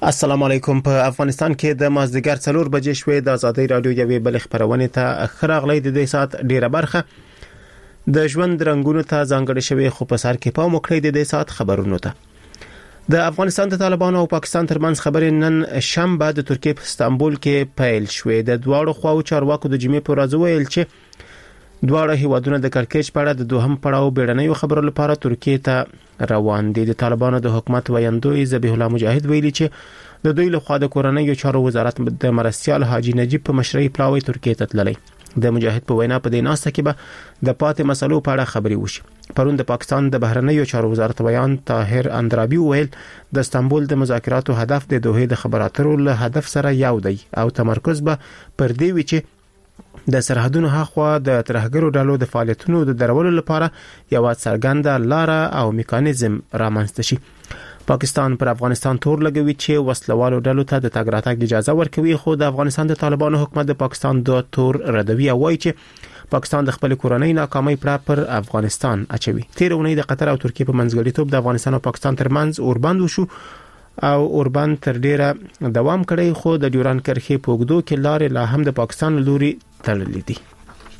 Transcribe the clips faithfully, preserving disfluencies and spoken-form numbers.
السلام علیکم. په افغانستان کې د مازدیګر څلور بجې شوې د ازادي رادیو یوې بل خبرونه ته خراغلی د دې سات ډیره برخه د ژوند رنگونو ته ځانګړې شوې، خو په سر کې پام وکړئ د دې سات خبرونو ته. د افغانستان د طالبانو او پاکستان ترمنځ خبرې نن شنبه د ترکیې په استانبول کې پیل شوې. د دواړو خواو چارواکو د جمعې پر ورځ ویل چې دواړه هیوادونه د کړکېچ په اړه د دوهم پړاو بیړنیو خبرو لپاره ترکیې ته روان دي. د طالبانو د حکومت ویاندوی ذبیح الله مجاهد ویلي چې د دوی لخوا د کورنیو چارو وزارت د مرستیال حاجی نجیب په مشرۍ پلاوی ترکیې ته تللی. د مجاهد په وینا په دې ناسته کې به د پاتې مسلو په اړه خبرې وشي. پرون د پاکستان د بهرنیو چارو وزارت ویان طاهر اندرابی ویل د استانبول د مذاکراتو هدف د دوه د خبراتو له هدف سره یو دی او تمرکز به پر دې وي چې د سرحدونو هاخوا د ترهګرو ډلو د فعالیتونو د درولو لپاره یو څرګنده لار او میکانیزم رامنځته شي. پاکستان پر افغانستان تور لګوي چې وسلوالو ډلو ته د تګ راتګ اجازه ورکوي، خو د افغانستان د طالبانو حکومت د پاکستان د تور ردوي او وایي چې پاکستان د خپل کورنۍ ناکامۍ پر افغانستان اچوي. تیر اونۍ د قطر او ترکیې په منځګړیتوب د افغانستان او پاکستان ترمنځ اوربند وشو او اوربند تر ډیره دوام کړی، خو د ډیوران کرښې په اوږدو کې لارې لا هم د پاکستان لوري تړلې دي.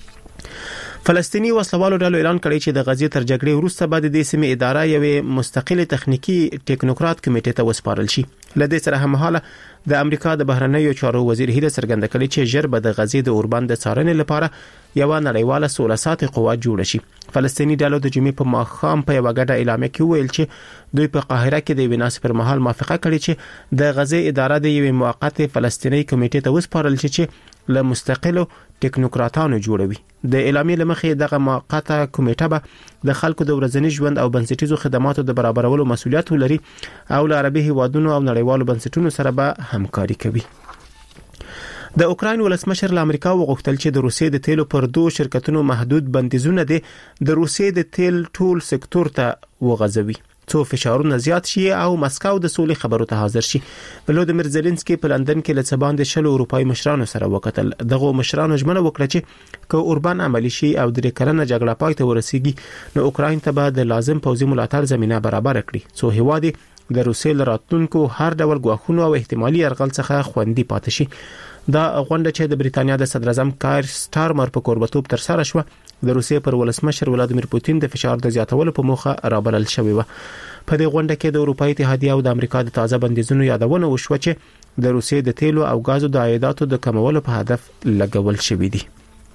فلسطینی وسلوالو ډلو اعلان کړی چې د غزې تر جګړې وروسته به د دې سیمې اداره یوې مستقله تخنیکی ټیکنوکرات کمیټې ته وسپارل شي. لدې سره هممهاله د امریکا د بهرنیو چارو وزیر هیله څرګنده کړې چې ژر به د غزې د اوربند د څارنې لپاره یو نړیواله سوله ساتي قوه جوړه شي. فلسطینی ډلو د جمعې په ماښام په یو غټه اعلامیه کې ویل چې دوی په قاهره کې د ویناس پر مهال موافقه کړې چې د غزې اداره د یوې موقته فلسطینی کمیټې ته وسپارل شي چې له مستقلو ټیکنوکراتانو جوړوي. د اعلامیې لمخې دغه موقته کمیټه به د خلکو د ورځني ژوند او بنسټیزو خدماتو د برابرولو مسؤلیت ولري او له عربي هیوادونو او نړیوالو بنسټونو سره به همکاري کوي. د اوکراین ولسمشر له امریکا وغوښتل چې د روسیې د تیلو پر دوه شرکتونو محدود بندیزونه دي د روسیې د تیل ټول سکتور ته وغځوي څو فشارونه زیات شي او مسکو د سولې خبرو ته حاضر شي. ولودمیر زيلنسکي په لندن کې له څباندې شلو اروپאי مشرانو سره وکتل. دغه مشرانو ژمنه وکړه چې که اوربان عملی شي او د ریکرنه جګړه پای ته ورسیږي نو اوکراین ته به د لازم پوځي ملاتړ زمينه برابر کړي څو هیواد د روسیې لراتونکو هر ډول غواخونو او احتمالي يرغل څخه خوندي پاتې شي. دا غونډه چې د بریتانیا د صدر اعظم کایر سټارمر په قربتوب تر سره شو د روسیې پر ولسمشر ولادیمیر پوتین د فشار د زیاتولو په موخه رابلل شوی و. په دې غونډه کې د اروپאי اتحادیه او د امریکا د تازه بندیزونو یادونه وشوه چې د روسیې د تیلو او غازو د عایداتو د کمولو په هدف لګول شوی دی.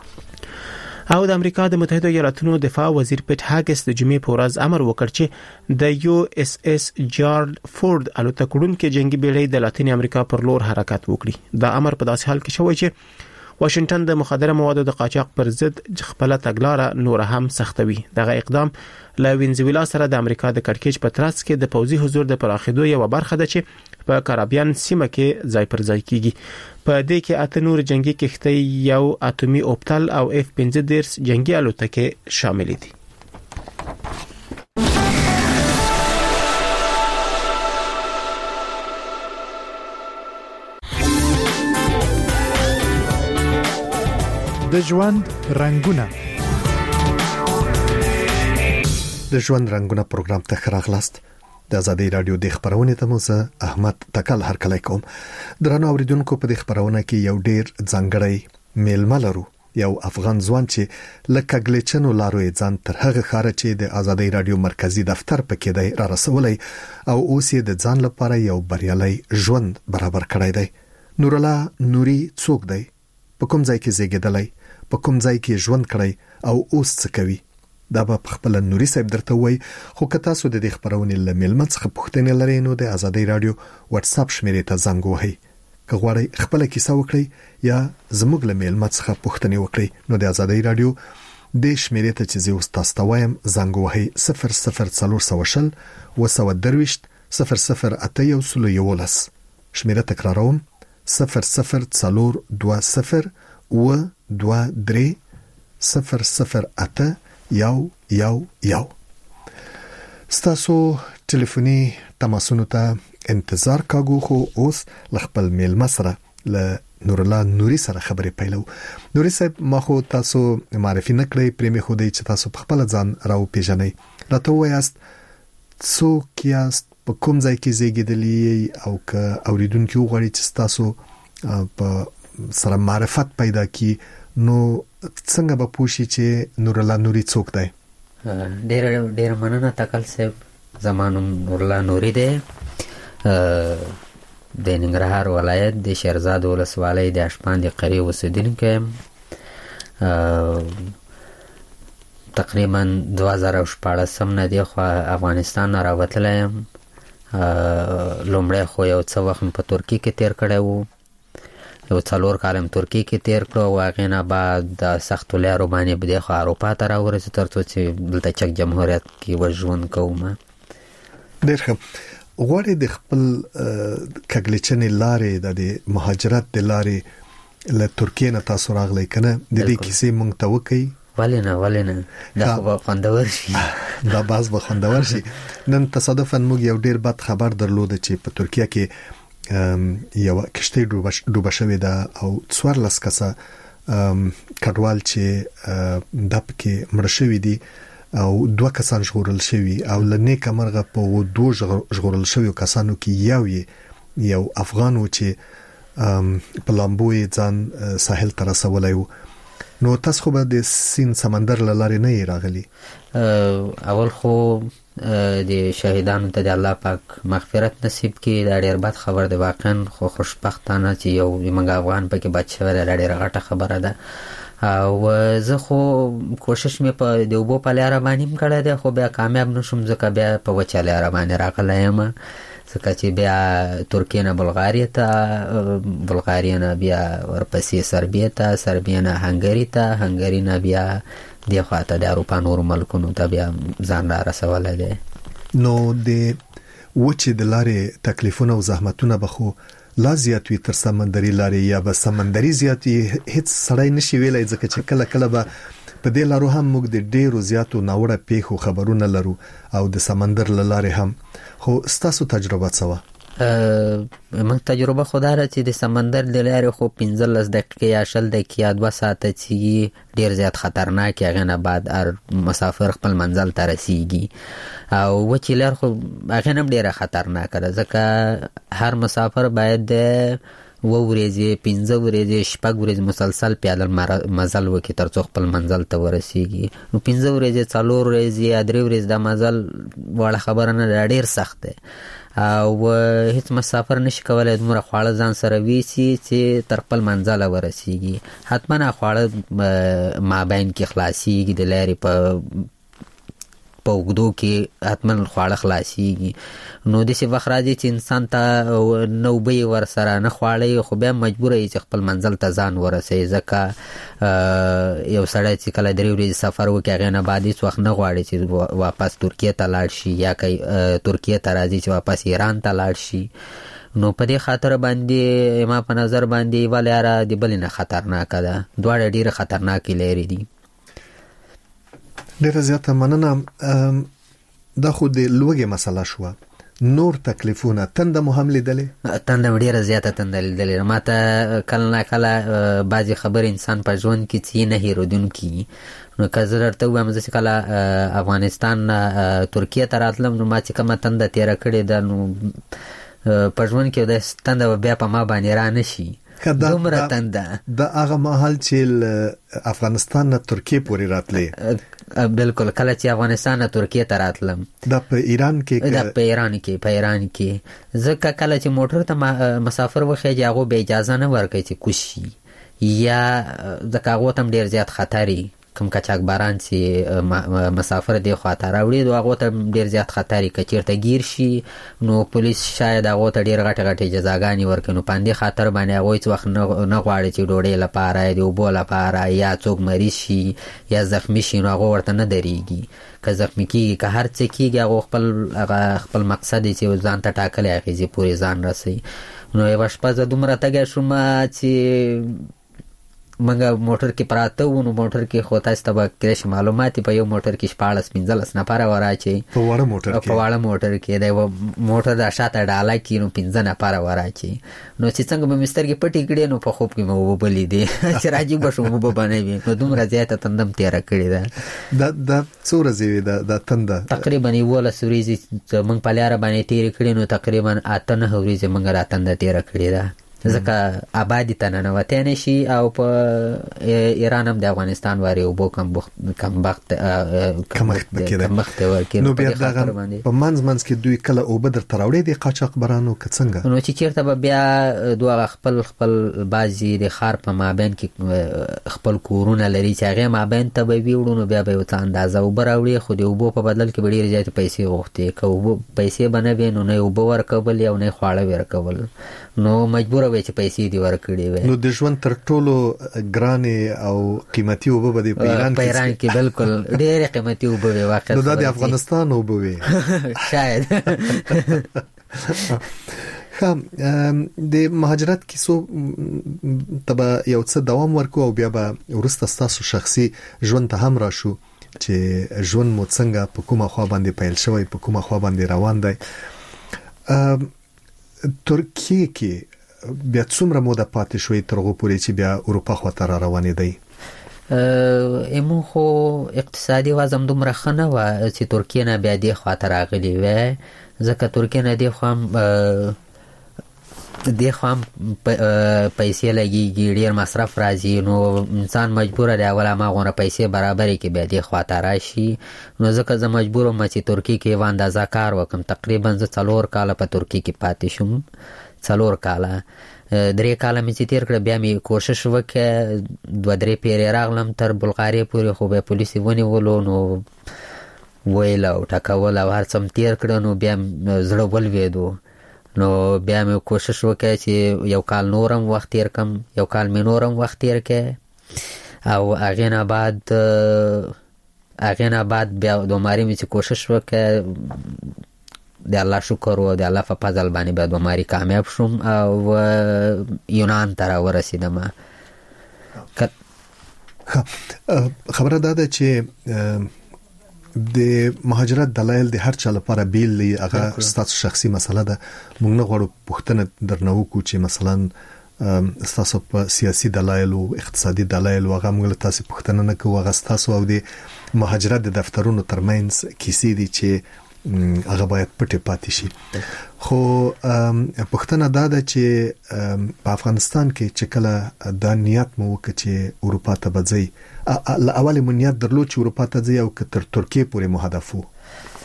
او د امریکا د متحده ایالاتونو دفاع وزیر پیټ هاګس د جمعې په ورځ امر وکړ چې د یو اس اس جارډ فورد الوتکړون کې جنگي بیړۍ د لاتین امریکا پر لور حرکت وکړي. دا امر په داسې حال کې شوی چې واشنگټن د مخدره موادو د قاچاق پر ضد خپل تګلارې نور هم سختوي. دغه اقدام له وینزویلا سره د امریکا د کړکېچ په ترڅ کې د پوځي حضور د پراخېدو یو برخه ده چې په کارابین سیمه کې ځای پر ځای کیږي. په دې کې اته نور جنگي کښتۍ، یو اتومي اوپټل او اف پنځه دېرش جنگي الوتکې شامل دي. د ژوند رنگونه د ژوند رنگونه پروګرام ته خراغلاست. د ازادي رادیو د خبرونه ته موزه احمد تکل هرکلی کوم. درنو اوریدونکو په خبرونه کې یو ډیر ځانګړی میلمه لرو، یو افغان ځوان چې لکه ګلیچنو لارو ځان تر هغه خاره چې د ازادي رادیو مرکزی دفتر پکې دی را رسولای او اوس یې د ځان لپاره یو بریالي ژوند برابر کړی دی. نور الله نوري څوک دی؟ په کوم ځای کې زیږیدلی؟ په کوم ځای کې ژوند کړی او اوس څه کوي؟ دا به خپل نوري صاحب درته وای. خو که تاسو د دې خبرونې لملمت څخه پوښتنه لرئ نو د ازادي رادیو واتس اپ شمیرې ته زنګ وهئ. که غواړئ خپل کیسه وکړئ یا زموږ لملمت څخه پوښتنه وکړئ نو د ازادي رادیو د شمیرې ته چې زه تاسو ته وایم زنګ وهئ صفر صفر څلور سوشل وسو درويشت صفر صفر اته یو سلو یولس. شمیره تکراروم صفر صفر څلور دوه صفر و دوه درې صفر صفر اته یو یو یو. ستاسو ټلیفوني تماسونو ته انتظار کاغو. خو اوس لخپل میل مسره ل نور الله نوري سره خبرې پیلو. نوري صاحب ما خو تاسو معرفي نکړی پرېمه خو دې چې تاسو په خپل ځان راو پیژنئ. راته وایاست څوک یاست، په کوم ځای کې زیږیدلی او که اوریدونکو وغواړي چې تاسو په سره معرفت پیدا کی نو څنګه به پوښي چې نور الله نوري څوک دی؟ ډېر ډېر مننه تکل صاحب. زمانم نور الله نوري دی، د ننګرهار ولایت د شیرزاد ولسوالۍ د اشپاند قریه اوسیدونکی یم. تقریبا دوه زره شپاړسم نه دی خو افغانستان نه راوتلی یم. لومړی خو یو څه وخت په ترکیه کې تیر کړی وو، یو څلور کال ترکیه کې تیر کړو او هغې نه بعد د سختو لارو باندې به دی خو اروپا ته راورسېدو تر څو چې دلته چک جمهوریت کې وژوند کوم. ډېر ښه. غواړې د خپل کږلېچنې لارې د مهاجرت د لارې له ترکیې نه تاسو راغلی که نه د دې کیسې موږ ته وکړئ؟ ولې نه ولې نه، دا خو به خوندور شي. دا بحث به خوندور شي. نن تصادفاً موږ یو ډېر بد خبر درلوده چې په ترکیه کې یو کشتۍ ډوبه شوې ده او څوارلس کسه کډوال چې دا پکې مړه شوي دي او دوه کسان ژغورل شوي او له نیکه مرغه په دوه ژغورل شویو کسانو کې یو یې یو افغان و چې په لامبو یې ځان ساحل ته رسولی و. نو تاسو خو به د سیند سمندر له لارې نه یې راغلي؟ اول خو د شهیدانو ته د الله پاک مغفرت نصیب کړي. دا ډېر بد خبر دی واقعا، خو خوشبختانه چې یو زموږ افغان پکې بچ شوی دی، دا ډېره غټه خبره ده. او زه خو کوشش مې په د اوبو په لاره باندې هم کړی دی خو بیا کامیاب نشوم ځکه بیا په وچه لاره باندې راغلی یم، ځکه چې بیا ترکیې نه بلغاریې ته، بلغاریې نه بیا ورپسې سربیې ته، سربیې نه هنګري ته، هنګري نه بیا دې خواته د اروپا نورو ملکونو ته بیا ځان را رسولی دی. نو د وچې د لارې تکلیفونه او زحمتونه به خو لا زیات وي تر سمندري لارې، یا به سمندري زیات وي؟ هیڅ سړی نشي ویلی ځکه چې کله کله به په دې لارو هم موږ د ډېرو زیاتو ناوړه پیښو خبرونه لرو او د سمندر له لارې هم. خو ستاسو تجربه څه وه؟ موږ تجربه خو دا ده چې د سمندر د لارې خو پنځلس دقیقې یا شل دقیقې یا دوه ساعته چې ډېر زیات خطرناک، هغې نه بعد هر مسافر خپل منزل ته رسیږي. او وچې لار خو هغې نه هم ډېره خطرناکه ده ځکه هر مسافر باید د اوه ورځې، پنځه ورځې، شپږ ورځې مسلسل پیاده مزل وکړي تر څو خپل منزل ته ورسیږي. نو پنځه ورځې، څلور ورځې یا درې ورځې دا مزل وړه خبره نه ده، ډېر سخت دی او هیڅ مسافر نشي کولای دومره خواړه ځان سره ویسي چې تر خپل منزله ورسیږي. حتما خواړه مابین کې خلاصیږي، د لارې په په اوږدو کې حتما خواړه خلاصیږي. نو داسې وخت راځي چې انسان ته نه اوبه ور سره نه خواړه، خو بیا مجبوره یې چې خپل منزل ته ځان ورسوي ځکه یو سړی چې کله درې ورځې سفر وکړي هغې نه بعد هېڅ وخت نه غواړي چې واپس ترکیې ته لاړ شي یا که ترکیې ته راځي چې واپس ایران ته لاړ شي. نو په دې خاطر باندې ما په نظر باندې یوه لاره د بلې نه خطرناکه ده، دواړه ډېرې خطرناکې لارې دي. ډېره زیاته مننه. دا خو د لوږې مسله شوه، نور تکلیفونه تنده مو هم لیدلې؟ تنده مې ډېره زیاته تنده لیدلې. ما ته کله نه کله بعضې خبرې انسان په ژوند کې چې نه هېرېدونکي. نو که زه درته ووایم زه چې کله افغانستان نه ترکیې ته راتلم نو ما چې کومه تنده تېره کړې ده نو په ژوند کې داسې تنده به بیا په ما باندې را نه شي. دومره تنده د هغه مهال چې افغانستان نه ترکیې پورې راتلې؟ بالکل، کله چې افغانستان نه ترکیې ته راتلم. دا په ایران کې؟ دا په ایران کې په ایران کې ځکه کله چې موټر ته مسافر وخیږي هغو به اجازه نه ورکوي چې کوز شي، یا ځکه هغو ته هم ډېر زیات خطري، کوم قاچاقبران چې مسافر دې خواته راوړي نو هغو ته ډېر زیات خطري، که چېرته ګیر شي نو پولیس شاید هغو ته ډېر غټې غټې جزاګانې ورکوي. نو په همدې خاطر باندې هغوی هېڅ وخت نه غواړي چې ډوډۍ لپاره، د اوبو لپاره یا څوک مریض شي یا زخمي شي نو هغو ورته نه درېږي. که زخمي کېږي که هر څه کېږي هغو خپل هغه خپل مقصد یې چې ځان ته ټاکلی اغېزې پورې ځان رسوي. نو یوه شپه زه دومره تږی شوم چې منګه موټر کې پراته و، نو موټر کې خو تاسو ته به کېدای معلومات په یو موټر کې شپاړس پنځلس نفره وراچي په واړه موټر کې په واړه موټر کې د موټر د شاته ډاله کې نو پنځه نفره وراچي. نو چې څنګه به مسترګې پټې کړې نو په خوب کې مې وبلې دي چې راځي به شو مو به نه وي. نو دومره زیاته تندم تیره کړې ده. دا د څو ورځې وي د تنده؟ تقریبا یولس ورځې موږ په لاره باندې تیرې کړې، نو تقریبا اته نهه ورځې موږ را تنده تیره کړې ده، ځکه آبادی ته ننوتی نه شي او په ایران هم د افغانستان وارې اوبو کمبخت کمبخت کمښت پکې ده. ورکې نو بیا دغه په منځ منځ کې دوی کله اوبه درته راوړي دي قاچاقبرانو که څنګه؟ نو چې چېرته به بیا دوه خپل خپل بعضې د ښار په مابین کې خپل کورونه لري چې هغې مابین ته به ویوړو، نو بیا به یو څه اندازه اوبه راوړي، خو د اوبو په بدل کې به ډېرې زیاتې پیسې غوښتې. که اوبه پیسې به نه وي نو نه اوبه ورکول او نه خواړه ورکول، نو مجبوره وي چې پیسې دې ورکړي وي. نو د ژوند تر ټولو ګرانې او قیمتي اوبه به د ایران په ایران کې بالکل ډېرې قیمتي اوبه وي. واقعا نو دا د افغانستان اوبه وي شاید. د مهاجرت کیسو ته یو څه دوام ورکو او بیا به وروسته ستاسو شخصي ژوند ته هم راشو چې ژوند مو څنګه په کومه خوا باندې پیل شوی، په کومه خوا باندې روان دی. ترکیه کې بیا څومره موده پاتې شوي تر هغو پورې چې بیا اروپا خواته را روانې دی؟ ایمون خو اقتصادي وضع دومره ښه نه وه چې ترکیه نه بیا دې خواته راغلي وی، ځکه ترکیه نه دې خوا هم دې خوا هم پیسې لګېږي، ډېر مصرف راځي، نو انسان مجبوره دی اول هماغونه پیسې برابرې کې بیا دې خواته راشي. نو ځکه زه مجبور وم چې ترکیه کې یوه اندازه کار وکړم. تقریبا زه څلور کاله په ترکیه کې پاتې شوم، څلور کاله. درې کاله مې چې تیر کړه، بیا مې کوشش وکړه، دوه درې پیرې راغلم تر بلغاریې پورې، خو بیا پولیس یې ونیولو، نو ویل او ټکول او هر څه م تیر کړه، نو بیا زړه ولوېدو. نو بیا مې کوشش وکړه چې یو کال نورم وخت تیر کم، یو کال مې نورم وخت تیر کړه، او هغې نه بعد هغې نه بعد بیا دومارې مې چې کوشش وکړه، د الله شکر و د الله په فضل باندې بیا دومارې کامیاب شوم او یونان ته را ورسېدم. خبره دا ده چې د مهاجرت دلایل د هر چا لپاره بیل دي، هغه ستاسو شخصي مسله ده. موږ نه غواړو پوښتنه درنه وکړو چې مثلا ستاسو په سیاسي دلایلو، اقتصادي دلایلو هغه موږ له تاسو پوښتنه نه کوو، هغه ستاسو او د مهاجرت د دفترونو ترمنځ کیسې دي چې هغه باید پټه پاتې شي. خو پښتنه دا ده چې په افغانستان کې چې کله دا نیت مو وکړ چې اروپا ته بځي، اول مو نیت درلود چې اروپا ته ځي او که تر ترکیه پورې مو هدف وو؟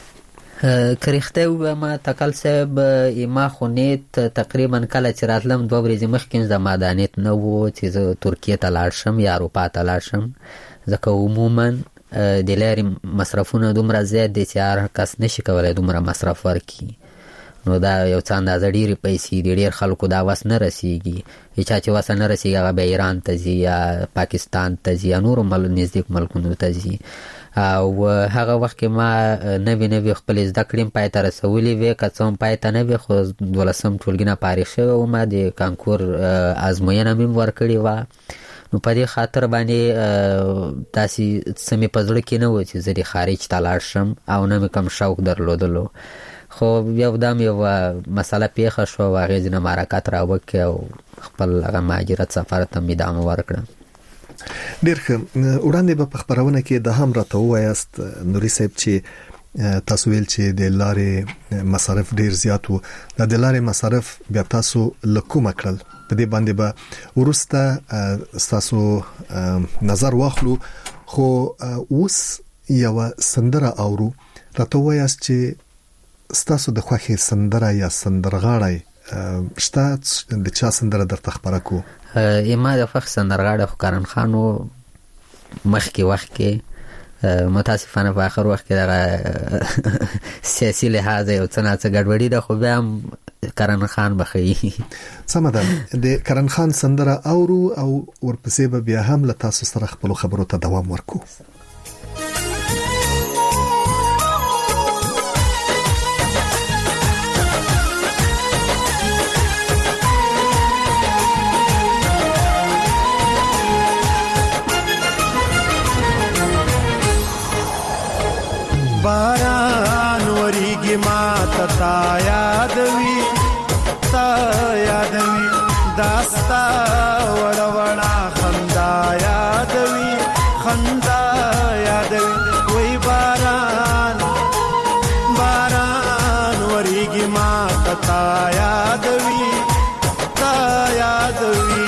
که رښتیا ووایم تکل صاحب، ما خو نیت تقریبا کله چې راتلم دوه ورځې مخکې زما دا نیت نه و چې زه ترکیه ته لاړ شم یا اروپا ته لاړ شم، ځکه عموما د لارې مصرفونه دومره زیات دي چې هر کس نشي کولی دومره مصرف ورکړي. نو دا یو څه اندازه ډېرې پیسې دي، ډېر خلکو دا وس نه رسیږي. چا چې وس نه رسیږي هغه به ایران ته ځي یا پاکستان ته ځي یا نورو مل نږدې ملکونو ته ځي. او هغه وخت کې ما نوې نوې خپلې زده کړې هم پای ته رسولې وې، که څه هم پای ته نه وې، خو دولسم ټولګي نه فارغ شوی وم، د کانکور ازموینه مې ورکړې وه. نو په دې خاطر باندې داسې څه مې په زړه کې نه و چې زه د خارج ته لاړ شم او نه مې کوم شوق درلودلو. خو یو دم یو مسله پیښه شوه او هغې ځینې حرکت را وکړې او خپل هغه مهاجرت سفر ته مې ادامه ورکړه. ډېر ښه. وړاندې به په خپرونه کې دا هم راته ووایاست نوري صاحب چې تاسو ویل چې د لارې مصارف ډېر زیات وو، دا د لارې مصارف بیا تاسو له کومه کړل؟ په دې باندې به وروسته ستاسو نظر واخلو. خو اوس یوه سندره اورو، راته ووایاست چې ستاسو د خوښې سندره یا سندرغاړی شته؟ د چا سندره درته خپره کو؟ ما د خوښ سندرغاړی خو کرن خان و. مخکې وخت کې متاسفانه په آخر وخت کې دغه سیاسي لحاظ یو څه ناڅه ګډوډي ده، خو بیا هم کرن خان به ښیي. سمه ده، د کرن خان سندره اورو او ورپسې به بیا هم له تاسو سره خپلو خبرو ته دوام ورکو. باران وریږي ما ته تا یادوي تا یادوي داستا وړ وړا خندا یادوي خندا یادوي وای باران باران وریږي ما ته تا یادوي تا یادوي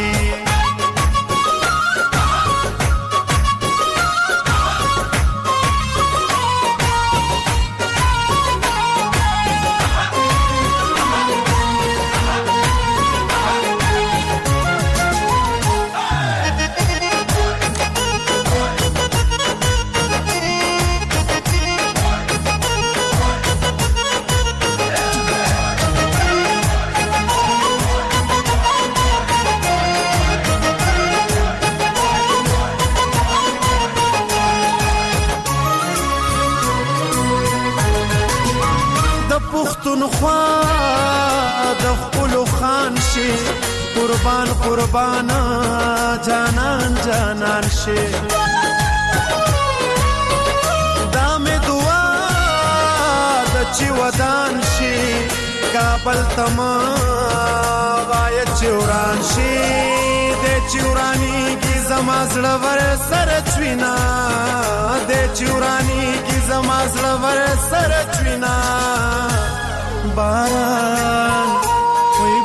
قربان قربان جانان جانان شي دا مې دعا د چې ودان شي کابل تما وای چوران شي د چورانی کی زما زړه ور سره چوینا د چورانی کی زما زړه ور سره چوینا باران وای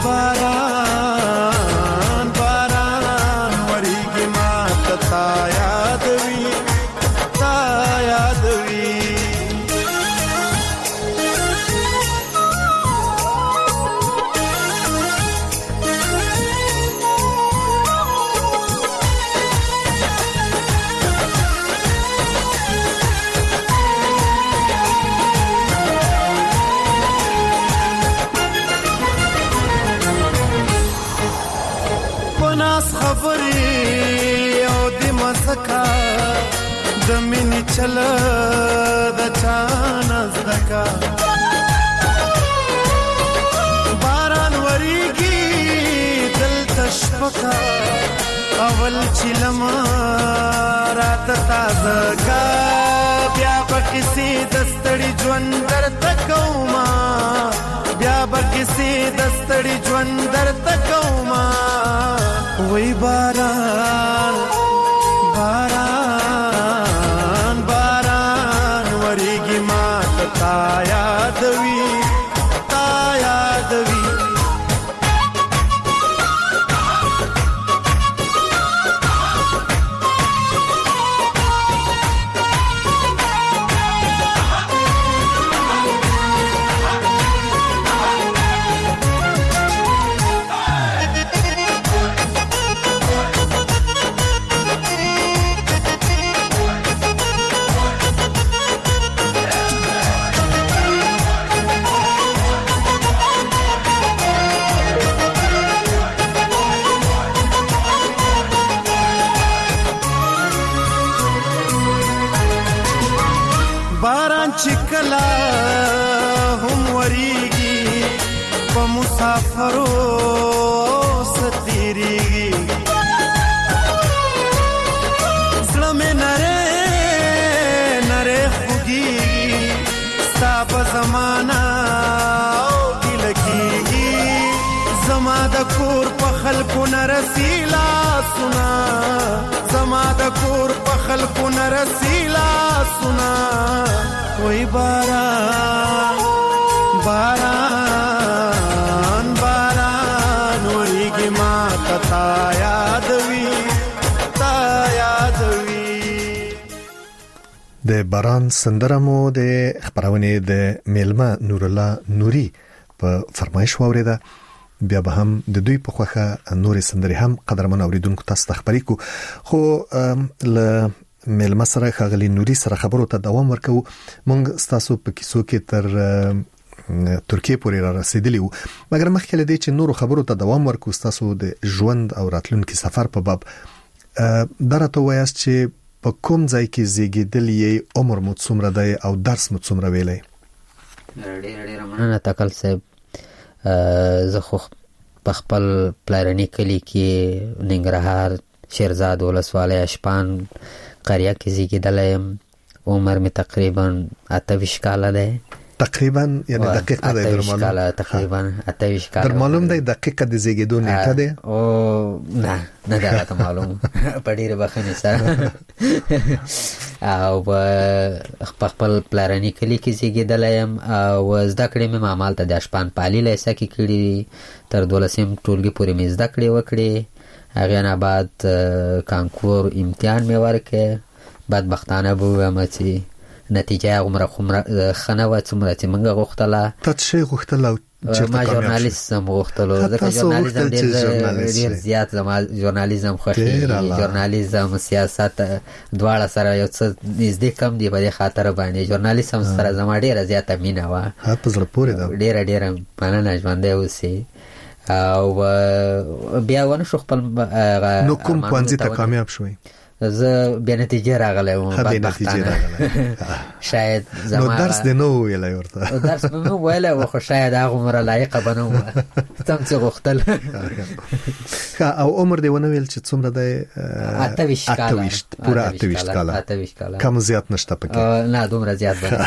باران باران وریږي ما ته تا یادوي تا یادوي زکا د مینې چل د چانه زکا باران وریږي دلته شپکا اول چلم رات تازه کا بیا بکسی دستړي ژوند درته کوما بیا بکسی دستړي ژوند درته کوما وای باران باران باران وریږي ما ته تا یادوي تا یادوي چکلا هم وریږي په مسافرو ستیریږي زړه مې نره نره خوږیږي ستا په زمانه او ګیله کېږي زما د کور په خلکو نه رسي لاسونه زما د کور په خلکو نه رسي لاسونه وای باران باران باران وریږي ما ته تا یادوي تا یادوي د باران سندره مو د خبرونه د میلمه نور الله نوري په فرمایش واوریده بیا به هم د دوی په خوخه نورې سندري هم قدرمن اوریدونکو تاسو ته خبرې کو خو ل میلمه سره خغلی نوري سره خبرو ته دوام ورکو مونږ تاسو په کیسو کې تر ترکیه پورې را رسیدلی وو مګر مخکې لدی چې نورو خبرو ته دوام ورکو تاسو د ژوند او راتلونکي سفر په باب درته وایاست چې په کوم ځای کې زیږیدلی عمر مو څومره دی او درس مو څومره ویلی ډېر ډېر مننه تکل صاحب زه خو په خپل پلارني کلی کې ننګرهار شیرزاد ولسوالۍ اشپان قریه کې زیږیدلی یم عمر می تقریبا اته‌ویشت کاله ده تقریبا یعنی دقیق نه در معلوم کاله تقریبا اته‌ویشت کاله در معلوم دی دقیقه د زیږیدو نیټه ده او نه نه دا ته معلوم پډیره بخنه سره او په خپل پلارنی کلی کې زیږیدلم او زده کړې مې معمال ته د شپان پالي لیسه کې کړې تر دولسم ټولګي پورې مې زده کړې وکړې هغه نه بعد کانکور امتحان مې ورکړ بعد بختانه بو مې نتیجه عمره خمره خنه و څومره چې موږ غوښتله ته څه غوښتله ما ژورنالیزم غوښتلو ځکه ژورنالیزم ډېر زیات زما ژورنالیزم خوښي ژورنالیزم سیاست دواړه سره یو څه نږدې کم دی په دې خاطر باندې ژورنالیزم سره زما ډېره زیاته مینه وه په زړه پورې ده ډېره ډېره مننه ژوندی اوسې او بیا ونه شو خپل نو کوم پوهنځي ته کامیاب شوی زه بیا نتیجه راغلی وم بدبختانه شاید زما نو درس دې نه وویلی ورته درس مې نه ویلی و خو شاید هغومره لایقه به نه وم څه چې غوښتل او عمر دې ونه ویل چې څومره دی اته‌ویشت کاله پوره اته‌ویشت کاله کم زیات نشته پکې نه دومره زیات به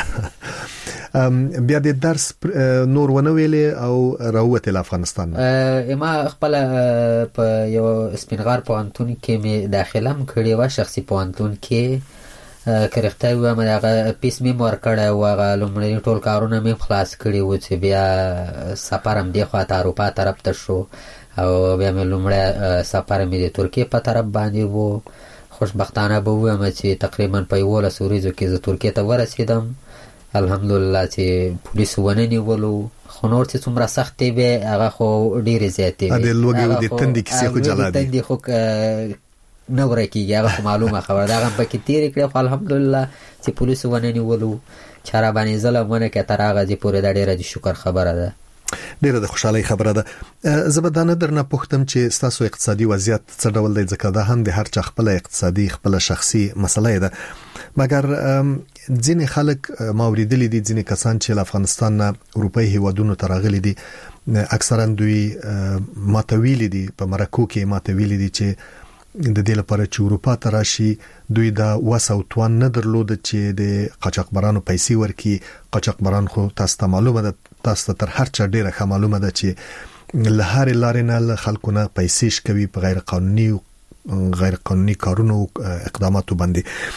بیا د درس نور ونه ویلې او راووتې افغانستان ما خپل په یو سپینغار پوهنتون کې مې داخله هم کړې وه شخصي پوهنتون کې که رښتیا ووایم هغه پیس مې ورکړی و هغه لومړني ټول کارونه مې خلاص کړي وو چې بیا سفر هم دې خوا ته اروپا طرف ته شو او بیا مې لومړی سفر مې د ترکیې په طرف باندې و خوشبختانه به ووایم چې تقریبا په یولس ورځو کې زه ترکیې ته ورسېدم الحمدلله چې پولیس ونه نیولو خو نور چې څومره سختې وې هغه خو ډېرې زیاتې وې د لوږې او د تندې کیسې خو جلا دي تندې خو نه ورکېږي هغه خو معلومه خبره ده هغه هم پکې تېرې کړې خو الحمدلله چې پولیسو ونه نیولو چا را باندې ظلم ونه کړې تر هغه ځای پورې دا ډېره د شکر خبره ده ډیره د خوشحالۍ خبره ده. زه به دا نه درنه پوښتم چې ستاسو اقتصادي وضعیت څه ډول دی، ځکه دا هم د هر چا خپل اقتصادي خپل شخصي مسله ده. مګر ځینې خلک ما اوریدلي دي، ځینې کسان چې افغانستان نه اروپאי هیوادونو ته راغلي دي، اکثرا دوی ماتویل دي په مرکو کې ماتویل دي چې د دې لپاره چې اروپا ته راشي دوی دا وسو توان نه درلود چې د قاچاقبرانو پیسې ورکي. قاچاقبران خو تاسو ته معلومه ده، تاسو تر هر چا ډیره معلومه ده چې له هر لارې نه خلکو نه پیسې شکوي په غیر قانوني او غیر قانوني کارونو اقداماتو باندې.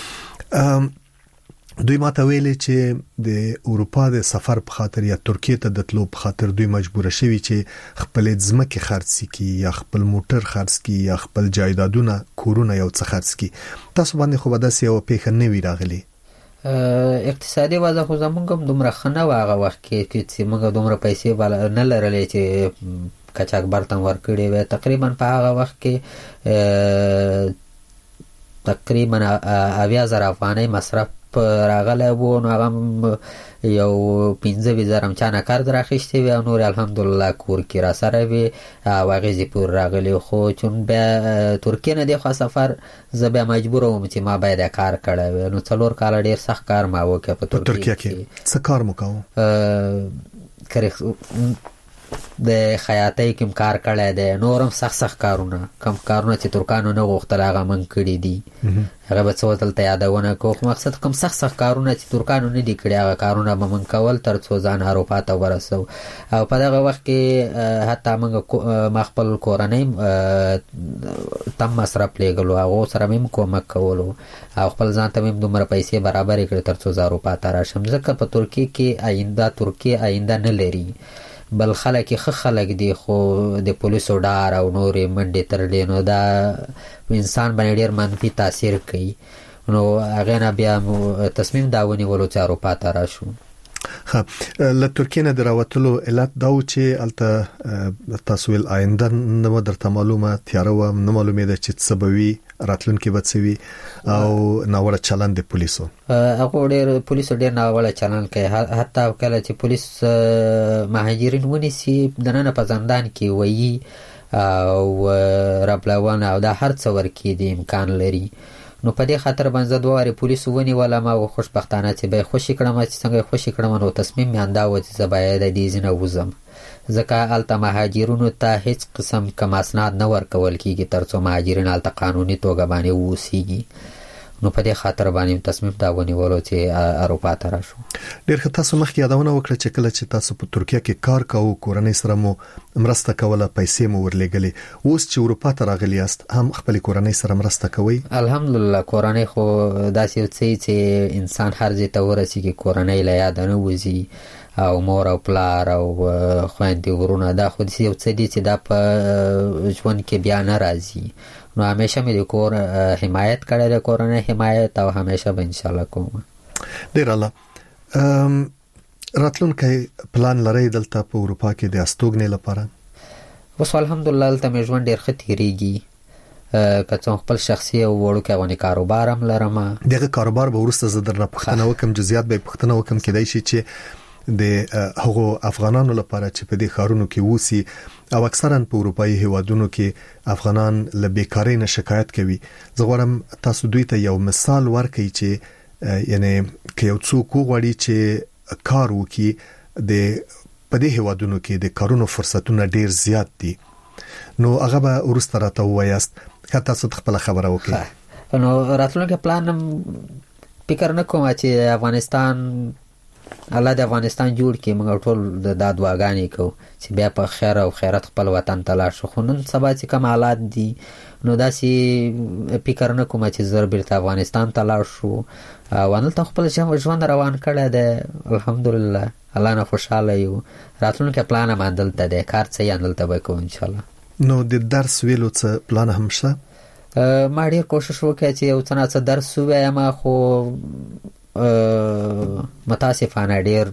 دوی ماته ویلي چې د اروپا د سفر په خاطر یا ترکیه ته د تلو په خاطر دوی مجبور شوي چې خپل ځمکه خرڅ کړي یا خپل موټر خرڅ کړي یا خپل جایدادونه کورونه یو څه خرڅ کړي. تاسو باندې خو به داسې یو پیښه نه وی راغلي؟ اقتصادي وضع خو زمونږ هم دومره ښه نه وه هغه وخت کې چې موږ دومره پیسې نه لرلې چې قاچاقبر ته ورکړې وې. تقریبا په هغه وخت کې تقریبا اویا زره افغانۍ مصرف راغلی وو، نو هغه یو پنځه ویشت زره چانه قرض راخیستې وي او نور الحمدلله کور کې را سره وي او هغې زی پور راغلی. خو چون بیا ترکیې نه دی خوا سفر زه بیا مجبور وم چې ما باید کار کړی وی. نو څلور کاله ډېر سخت کار ما وکړ په ترکیه کې. څه کار مو کوو؟ د خیاطۍ کوم کار کړی دی، نورم سخت سخت کارونه کم کارونه چې ترکانو نه غوښتل هغه من کړي دي. هغه به څه دلته یادونه کوو، خو مقصد کوم سخت سخت کارونه چې ترکانو نه دي کړي هغه کارونه به من کول تر څو ځان اروپا ته ورسو. او په دغه وخت کې حتی موږ ما خپل کورنۍ تم مصرف لېږلو، هغو سره مې کومک کولو او خپل ځان ته مې دومره پیسې برابرې کړې تر څو زه اروپا ته راشم. ځکه په ترکیې کې آینده ترکیې آینده نه لري، بل خلک ښه خلک دي خو د پولیسو ډار او نورې منډې ترلې، نو دا انسان باندې ډېر منفي تاثیر کوي. نو هغې نه بیا تصمیم دا ونیولو چې اروپا ته راشو. ښه، له ترکیې نه د راوتلو علت دا و چې هلته تاسو ویل آینده نه درته معلومه، تیاره وه، نه معلومېده چې څه به وي، راتلونکي به څه وي، او ناوړه چلند د پولیسو. هغو ډېر پولیسو ډېر ناوړه چلند کوي. حتی کله چې پولیس مهاجرین ونیسي دننه په زندان کې وایي او ربلونه او دا هر څه ورکړي د امکان لري. نو په دې خاطر باندې زه دوه وارې پولیسو ونیولم او خوشبختانه چې به یې خوشي کړم، چې څنګه یې خوشي کړم نو تصمیم مې همدا و چې زه باید د دې ځای نه وځم، ځکه هلته مهاجرینو ته هیڅ قسم کم اسناد نه ورکول کېږي تر څو مهاجرین هلته قانوني توګه باندې واوسیږي. نو په دې خاطر باندې تصمیم دا ونیولو چې اروپا ته راشو. ډېر ښه. تاسو مخکې یادونه وکړه چې کله چې تاسو په ترکیه کې کار کاوه کورنۍ سره مو مرسته کوله پیسې مو ورلېګلې، اوس چې اروپا ته راغلی یاست هم خپل کورنۍ سره مرسته کوي؟ الحمدلله کورنۍ خو داسې یو څه چې انسان هر ځای ته ورسیږي کورنۍ له یاد نه وځي، او مور او پلار او خويندې ورونه دا خو دې یو څه دي چې دا په ژوند کې بیا نه راځي. نو همیشه مې د کور حمایت کړی د کورنۍ حمایت او همیشه به ان شاء الله کوم. ډیر الله. ام راتلونکي پلان لري دلته په اروپا کې د استوګنې لپاره؟ اوس الحمدلله دلته مې ژوند ډیر ښه تیریږي، که څنګه خپل شخصي او وړوکی غونې کاروبار هم لرم. دغه کاروبار به ورسته زه درنه پوښتنه وکم، جزئیات به پوښتنه وکم کېدای شي چې د هغو افغانانو لپاره چې په دې ښارونو کې ووسی او اکثرا په اروپאי هیوادونو کې افغانان له بیکاری نه شکایت کوي. زه غواړم تاسو دوی ته یو مثال ورکړئ چې یعنی که یو څوک وغواړي چې کار وکړي د په دې هیوادونو کې د کارونو فرصتونه ډیر زیات دي، نو هغه به ورسته راته وایاست که تاسو خپل خبره وکړئ. نو راتلونکي پلان فکر نه کوم چې افغانستان الله د افغانستان جوړ کړي، موږ ټول د دعاګانې کوو چې بیا په خیر او خیرات خپل وطن ته لاړ شو. خو نن سبا چې کوم حالات دي نو داسې فکر نه کوم چې زه بیرته افغانستان ته لاړ شو او هلته خپل ژوند روان کړی دی. الحمدلله الله نه خوشاله یو. راتلونکي پلان هم دلته دی، کار څه یې دلته به کوو ان شاء الله. نو د درس ویلو څه پلان هم شته؟ ما ډېر کوشش وکړ چې یو څه نه څه درس ووایم، خو متاسفانه ډیر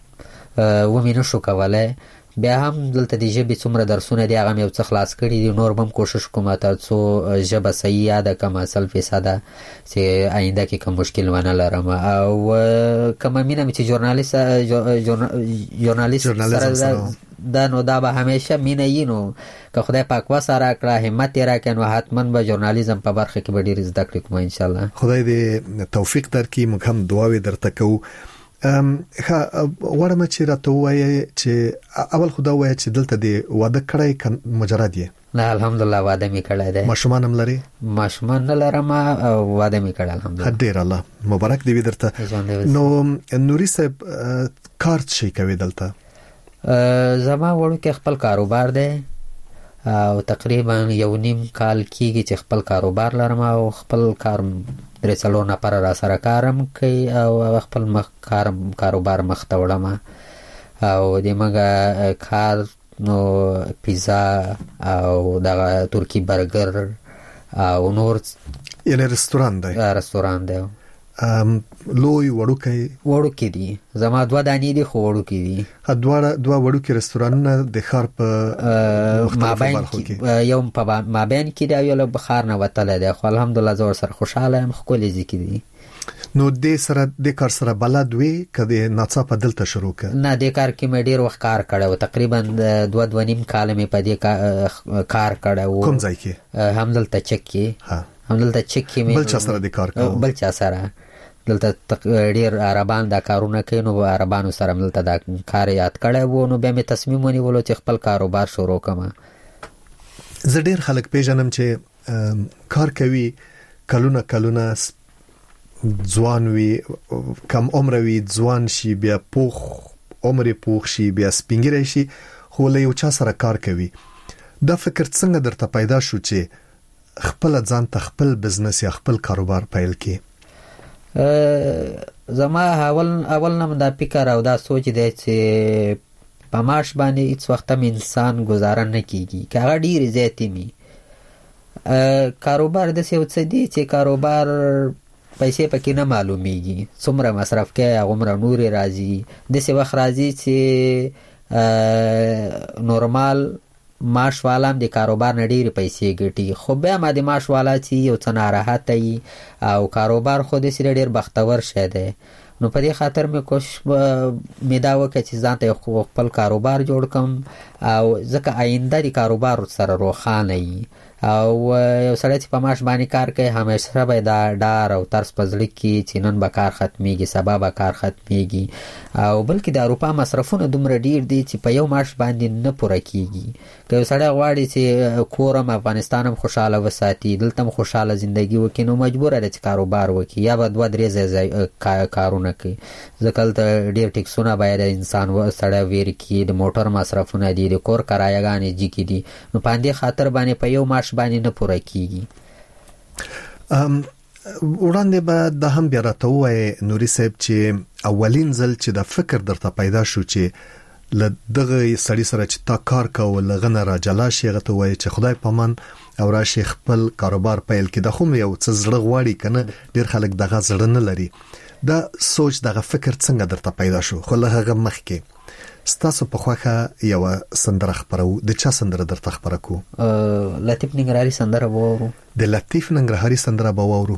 ومې نشو کولای. بیا هم دلته د ژبې څومره درسونه دي هغه مې یو څه خلاص کړي دي، نور به هم کوشش کوم تر څو ژبه صحیح یاده کړم سل فیصده چې آینده کې کوم مشکل ونه لرم. او کومه مینه مې چې ژورنالیست ژورنالیست سره دا نو دا به همیشه مینه یې، نو که خدای پاک وسره کړه همت یې راکړي نو حتما به ژورنالیزم په برخه کې به ډېر زده کړې کوم ان شاء الله. خدای دې توفیق درکړي. موږ هم دعاوې درته کوو. ام ها ورمه چې راته وایي چې اول خدا وایي چې دلته دی واده کړی مجرد یې؟ نه الحمدلله واده می کړی دی. ماشومان هم لري؟ ماشومان نه لرم او واده می کړی الحمدلله. ډیر الله مبارک دی درته. نو نوري صاحب کار څه کوي دلته؟ زما وړوکی خپل کاروبار دی او تقریبا یو نیم کال کېږي چې خپل کاروبار لرم او خپل کار درې څلور نفر را سره کارم کوي او خپل مخ کارم کاروبار مخ ته وړم. او د موږ کار نو پیزا او دغه ترکی برګر او نور یعنی رستوران دی؟ رستوران دی. ام لوی وړوکی وړوکی دي، زما دوه دانی دي خو وړوکی دي. دوه دوه وړوکی رستورانونه د ښار په مابین کې یو په مابین کې دی یو له بخار نه وتل دی، خو الحمدلله زه سره خوشاله یم. خپل ځکه دي نو د سره د کار سره بلد وی کده ناڅاپه دلته شروع ک؟ نه د کار کې مې ډیر وخت کار کړو، تقریبا دوه دوه نیم کال مې په دې کار کړو. کوم ځای کې؟ هم دلته چک کې. ها هم دلته چک کې مې بل چا سره د کار کړو؟ بل چا سره. دلته ډیر عربان دا کارونه کوي، نو عربانو سره دلته دا کار یاد کړی وو. نو بیا مې تصمیم ونیولو چې خپل کاروبار شروع کړم. زه ډیر خلک پیژنم چې کار کوي کلونه کلونه ځوان وي، کم عمر وي، ځوان شي، بیا پوخ عمر پوخ شي، بیا سپینګری شي، خو له یو چا سره کار کوي. دا فکر څنګه درته پیدا شو چې خپل ځان ته خپل بزنس یا خپل کاروبار پیل کړي؟ زما اول اول نم دا فکر او دا سوچ دی چې په معاش باندې هیڅ وخت هم انسان گزاره نه کیږي، که هغه ډیر زیاتې می. کاروبار د څه څه دی چې کاروبار پیسې پکې نه معلومیږي، څومره مصرف کوي هغومره نور راځي. د څه وخت راځي چې نورمال معاش والا هم د کاروبار نه ډېرې پیسې ګټي، خو بیا ما د معاش والا چې یو څه ناراحته وي او کاروبار خو داسې ډېر بختور شی دی. نو په دې خاطر مې کوشش مې دا وکړه چې ځان ته خپل کاروبار جوړ کړم او ځکه آینده د کاروبار سره روښانه وي. او یو سړی چې په معاش باندې کار کوي همیشه به دا ډار او ترس پزړه کې چې نن به کار ختميږي سبا به کار ختميږي او بلکې د اروپا مصرفونه دومره ډیر دي چې په یو معاش باندې نه پوره کیږي. که یو سړی غواړي چې کورم افغانستان هم خوشاله وساتي دلته هم خوشاله ژوندۍ وکړي نو مجبور دی چې کاروبار وکړي یا به دوه درې ځای کارونه کوي. ځکه دلته ډیر ټیکسونه باید انسان و سړی ویر کړي، د موټر مصرفونه دي، د کور کرایه‌ګانې جګې دي، نو په دې خاطر باندې په یو معاش باندې نه پوره کیږي. ام وړاندې به د هم بیا راته وای نوري صاحب چې اولین ځل چې د فکر درته پیدا شو چې ل دغه سړی سره چې تا کار کول غنه را جلا شي غته وای چې خدای پامان او راشي خپل کاروبار پیل کې د خو یو څه زړه غواړي کنه ډیر خلک دغه زړه نه لري. دا سوچ دغه فکر څنګه درته پیدا شو؟ خو له هغه مخکې ستاسو په خوخه یو سندره خبرو د چا سندره درته خبره کو؟ لطیف ننګرهاري سندره وورو. د لطیف ننګرهاري سندره به وورو.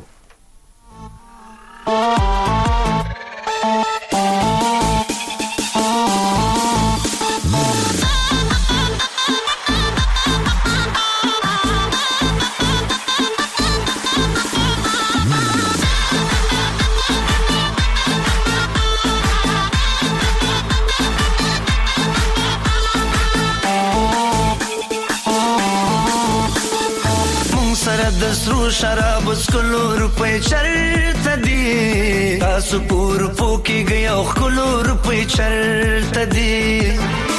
د سرو شراب سکلو روپے چرته دي تاسو پور پوکي گیا خلو روپے چرته دي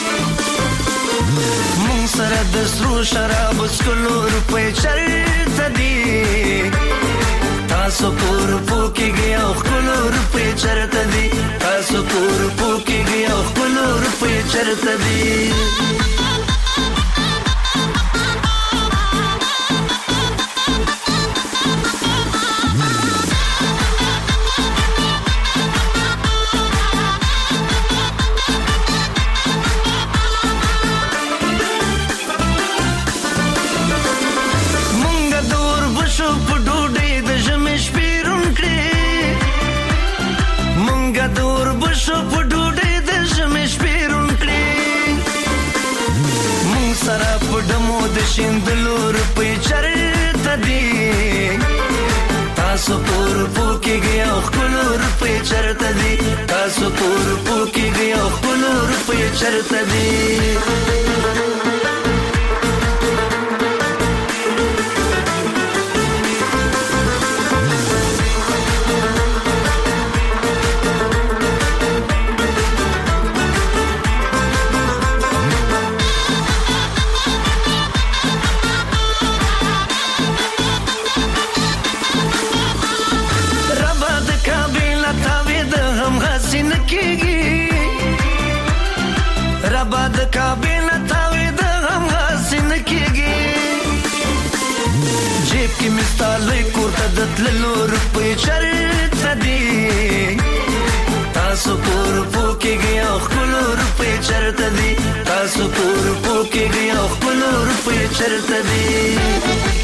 مون سره د سرو شراب سکلو روپے چرته دي تاسو پور پوکي گیا خلو روپے چرته دي تاسو پور پوکي گیا خلو روپے چرته دي شیندلو روپے چرته دي تاسو پور پوکي گیا خلو روپے چرته دي تاسو پور پوکي گیا خلو روپے چرته دي مستالې کوته د تللو روپې چرته دي تاسو پور پوکي گیا خلو روپې چرته دي تاسو پور پوکي گیا خلو روپې چرته دي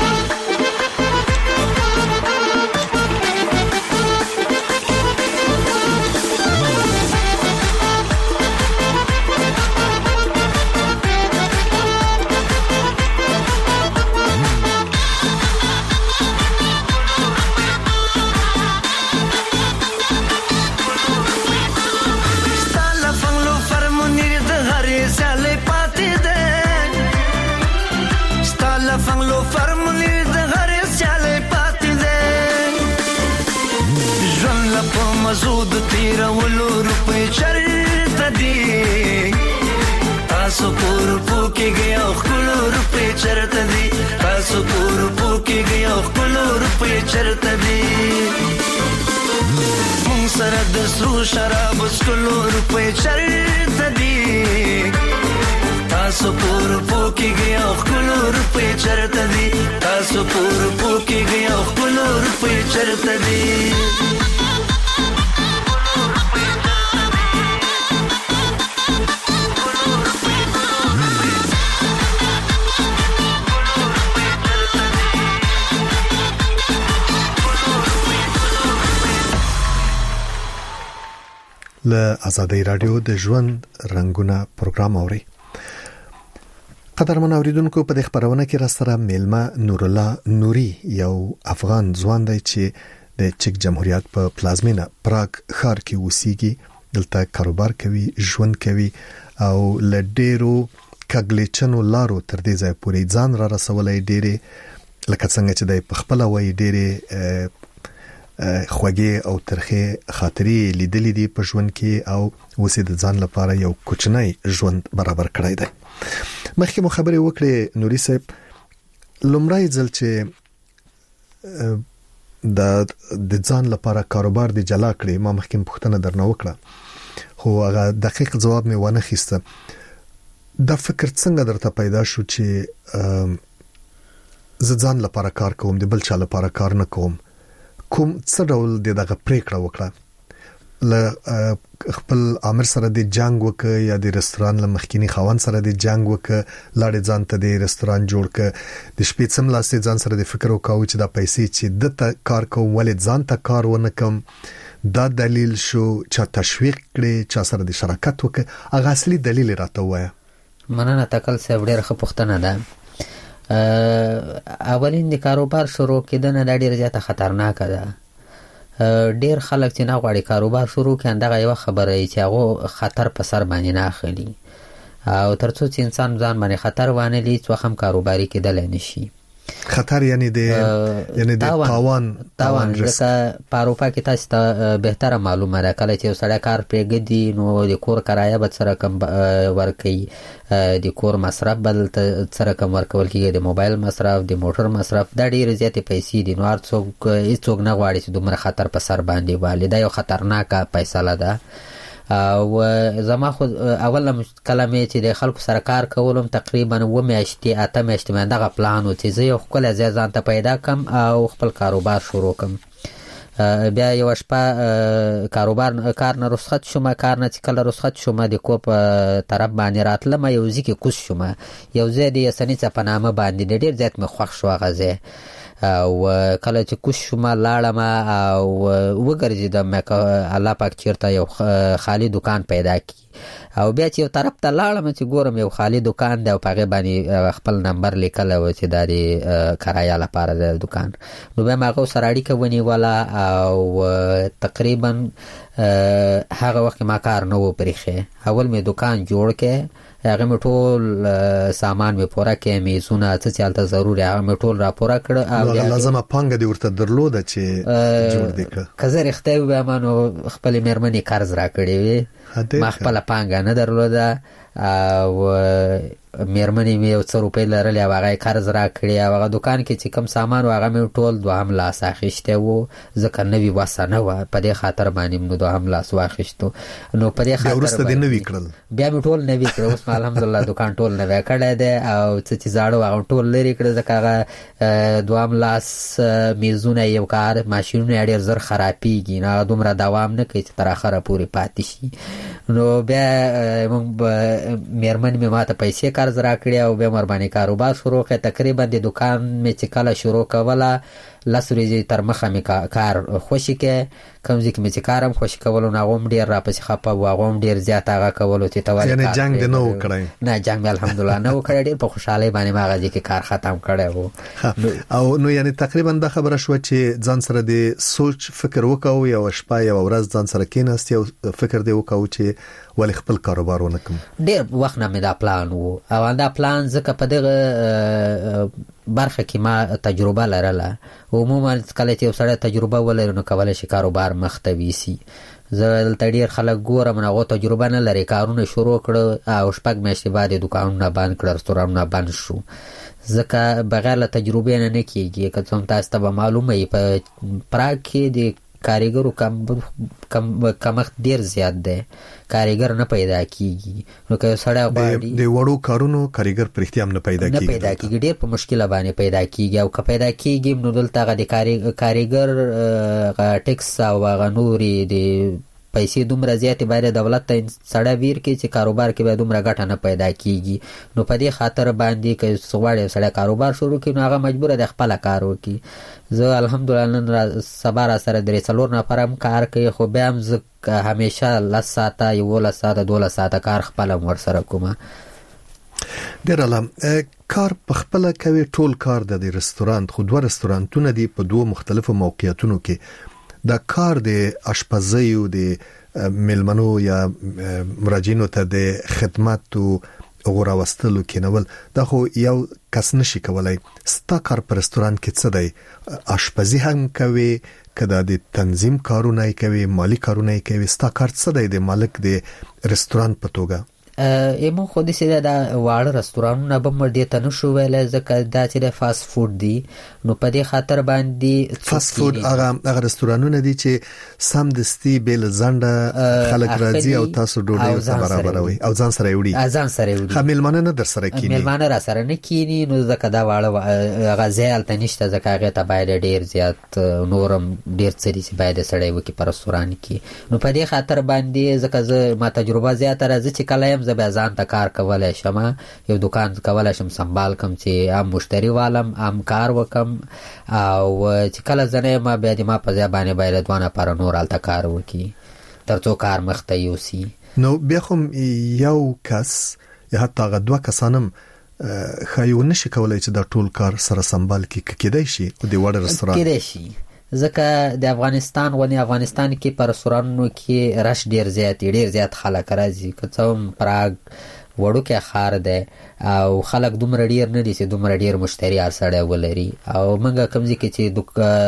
مزود تیرا ولو روپے چرته دي تاسو پور پوکي گیا خلو روپے چرته دي تاسو پور پوکي گیا خلو روپے چرته دي مون سره د سرو شراب سکلو روپے چرته دي تاسو پور پوکي گیا خلو روپے چرته دي تاسو پور پوکي گیا خلو روپے چرته دي له آزادۍ رادیو د ژوند رنگونه پروګرام اوري. قدرمن اوریدونکو په دې خبرونه کې را سره میلمه نور الله نوري یو افغان ځوان دی چې د چک جمهوریت په پلازمینه پراګ ښار کې اوسېږي، دلته کاروبار کوي، ژوند کوي او لډیرو کګلیچنو لارو تر دې ځای پورې ځان را رسولای، ډېرې لکه څنګه چې د خپل وای ډېرې خوږې او ترخې خاطرې لیدلې دي په ژوند کې او اوسې د ځان لپاره یو کوچنی ژوند برابر کړی دی. مخکې مو خبرې وکړې نوري صاحب، لومړی ځل چې د د ځان لپاره کاروبار دی جلا کړې، ما مخکې پوښتنه درنه وکړه خو هغه دقیق جواب مې ونه خسته. دا فکر څنګه درته پیدا شو چې زه ځان لپاره کار کوم، د بل چا لپاره کار نه کوم؟ کوم څه ډول دغه پریکړه وکړه؟ ل خپل امر سره د جنگ وک یا د رستوران لمخکینی خوان سره د جنگ وک، لاړ ځان ته د رستوران جوړ ک، د شپې څم لاسې ځان سره د فکر وکاو چې دا پیسې چې د ته کار کوم ولې ځان ته کار ونه کوم، دا دلیل شو چې تشویق کړي چې سره د شراکت وک؟ اغه اصلي دلیل راته وای. مننه تکل صاحب، ډېر ښه پوښتنه ده. اولین د کاروبار شروع کېدنه د ډېر زیاته خطرناکه ده. ډیر خلک چې نه غواړي کاروبار شروع کړي، دغه یو خبره چې هغه خطر په سر باندې نه اخلي، او ترڅو چې انسان ځان باندې خطر وانه لي څو هم کاروباري کېدل نشي. خطر یعنی د یعنی د تاوان تاوان لکه په اروپا کې تاسو ته بهتره معلومه ده، کله چې سړی کار پرېږدي نو د کور کرایه به سره کم ورکوي، د کور مصرف بل سره کم ورکول کېږي، د موبایل مصرف، د موټر مصرف، دا ډېرې زیاتې پیسې دي. نو هر څوک هېڅوک نه غواړي چې دومره خطر په سر باندې والي. دا یو خطرناکه فیصله ده. او زما خو اول کله مې چې د خلکو سره کار کولم تقریبا و میاشتې اته میاشتې مې دغه پلان و چې زه یو ښکلی ځای ځان ته پیدا کم او خپل کاروبار شروع کم. بیا یو شپه کاروبار کار نه رخصت شوم، کار نه چې کله رخصت شوم د کو په طرف باندې راتلم، یو ځای کې کوز شوم، یو ځای د یسنیڅه په نامه باندې ډېر زیات مې خوښ شو هغه ځای. او کله چې کوز شوم لاړم او وګرځېدم، الله پاک چېرته یو خالی دکان پیدا کړي، او بیا چې یو طرف ته لاړم چې ګورم یو خالی دکان دی او په هغې باندې خپل نمبر لیکلی و چې دا د کرایه لپاره د دکان. نو بیا مې هغه سره اړیکه ونیوله او تقریبا هغه وخت ما کار نه و پرېښی. اول مې دکان جوړ کړی، هغه مې ټول سامان مې پوره کړی، میزونه څه چې هلته ضروري هغه مې ټول را پوره کړه. او لازمه پانګه دې ورته درلوده چې جوړ دې کړه؟ که زه رښتیا ووایم نو خپلې مېرمنې قرض را کړی وې، ما خپله پانګه نه درلوده، او مېرمنې مې یو څه روپۍ لرلې او هغه یې قرض را کړي، او هغه دوکان کې چې کم سامان و هغه مې ټول دوهم لاس اخیستی و، ځکه نوي وسه نه وه، په دې خاطر باندې مې دوهم لاس واخیستو. نو په دې خاطر وروسته دې نوي کړل؟ بیا مې ټول نوي کړل. اوس مې الحمدلله دوکان ټول نوی کړی دی، او څه چې زاړه و هغه ټول لرې کړل، ځکه هغه دوهم لاس میزونه یو کار ماشینونه ډېر زر خرابېږي، نو هغه دومره دوام نه کوي چې تر اخره پورې پاتې شي. نو بیا مېرمن مې ما ته پیسې قرض را کړي او بیا مې ورباندې کاروبار شروع کړی. تقریبا د دوکان مې چې کله شروع کوله لس ورځې تر مخه مې کار خوشي کې، کوم ځای کې مې چې کار هم خوشي کولو نو هغه هم ډېر راپسې خفه و، هغه هم ډېر زیات هغه کولو چې ته ولې یعنې جنګ دې نه و کړی؟ نه، جنګ مې الحمدلله نه و کړی، ډېر په خوشحالۍ باندې مې هغه ځای کې کار ختم کړی و. او نو یعنې تقریبا دا خبره شوه چې ځان سره د سوچ فکر وکاو، یو شپه یو ورځ ځان سره کېناستې او فکر دې وکاو چې ولې خپل کاروبار ونه کړم؟ ډېر وخت نه مې دا پلان و، او دا پلان ځکه په دغه برخه کې ما تجربه لرله. عموما کله چې یو سړی تجربه ولري نو کولی شي کاروبار مخ ته ویسي. زه دلته ډېر خلک ګورم هغو تجربه نه لري، کارونه شروع کړه او شپږ میاشتې بعد یې دوکانونه بند کړه، رستورانونه بند شو، ځکه بغیر له تجربې نه نه کېږي. که څه هم تاسو ته به معلومه وي په پراګ کې د کاریګرو کم کمښت ډیر زیات دی، کاریګر نه پیدا کیږي. نو که سړی غواړي د وړو کارونو کاریګر پرختیا هم نه پیدا کیږي، نه پیدا کیږي، ډیر په مشکل باندې پیدا کیږي. او که پیدا کیږي نو دلته هغه د کاریګر ټیکس او هغه نورې د پیسې دومره زیاتې باید دولت ته سړی ویر کړي چې کاروبار کې به دومره ګټه نه پیدا کیږي. نو په دې خاطر باندې که غواړي سړی کاروبار شروع کړي نو هغه مجبوره دی خپله کار وکړي. زه الحمدلله نن سبا را سره درې څلور نفر هم کار کوي، خو بیا هم زه همیشه لس ساعته یولس ساعته دولس ساعته کار خپله هم ورسره کوم. ډیر عالم کار په خپل کوي ټول کار د رستورانت خو دوه رستورانتونه دي په دوه مختلفو موقعیتونو کې دا کار د اشپزۍ او د ملمنو یا مراجعینو ته د خدمات او غوراوستلو کېنول دا خو یو کس نشي کولای. ستا کار په رستورانت کې څه دی؟ اشپزي هم کوي کدا د تنظیم کارونه کوي، مالی کارونه کوي، ستا کار څه دی د مالک د رستورانت په توګه؟ ایمو خو د سیده دا واړه رستورانونه به مړ دي ته نشو ویل ځکه دا چې د فاست فود دي نو په دې خاطر باندې فاست فود هغه هغه رستورانونه دي چې سم دستي بیل زنده خلک راځي او تاسو ډوډۍ ته برابروي او ځان سره وړي ځان سره وړي خمیلمانه نه در سره کینی ملمانه را سره نه کینی نو ځکه دا واړه غزیال ته نشته ځکه هغه ته باید ډیر زیات نورم ډیر څه دي باید سړی وکي په رستوران کې نو په دې خاطر باندې ځکه زه ما تجربه زیاته راځي چې کله زه به ځان ته کار کولای شم یو دکان کولای شم سنبال کم چې عام مشتری والم عام کار وکم او چې کله زنه ما به د ما په ځای باندې باید دوانه پر نور الته کار وکي ترڅو کار مخته یوسي. نو بیا خو یو کس یا حتی غدوا کسانم خایو نشي کولای چې دا ټول کار سره سنبال کی کېدای شي د وړ رستوران کېدای شي ځکه د افغانستان ونی افغانستان کې پر رستورانونو کې رش ډیر زیات ډیر زیات خلک راځي که څوم پراګ وړو کې خار ده او خلک دومره ډیر نه دي چې دومره ډیر مشتری ارسړی ولري او منګه کمزې کې چې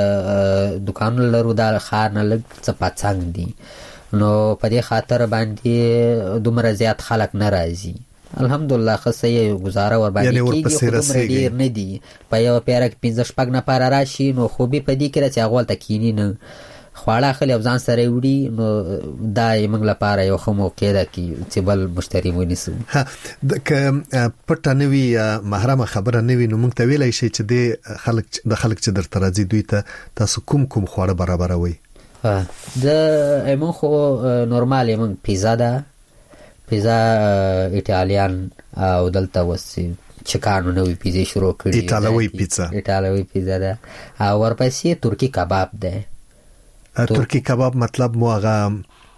دک دکان لرو دا خار نه لګ څه پڅنګ دي نو په دې خاطر باندې دومره زیات خلک نه راځي. الحمدلله خصه گزاره ور باندې کیږي خو ډیر نه دي په یو پیرک پنځه شپږ نفر راشي نو خوبي په دې کې چې هغه ته کینی نه خواړه خل ځان سره وړي نو دا یې موږ لپاره یو خو موقع ده چې بل مشتری ونیسو. ها د پټه نوی محرمه خبره نوی نو موږ ته ویلای شي چې د خلک د خلک چې درته راځي دوی ته تاسو کوم کوم خواړه برابروي؟ ها د ایمون خو نورمال ایمون پیزا ده پیزا ایټالیان او دلته وسی چکانو نوې پیزا شروع کړي ایټالوي پیزا ایټالوي پیزا ده او ورپسې ترکی کباب ده. ترکی کباب مطلب مو هغه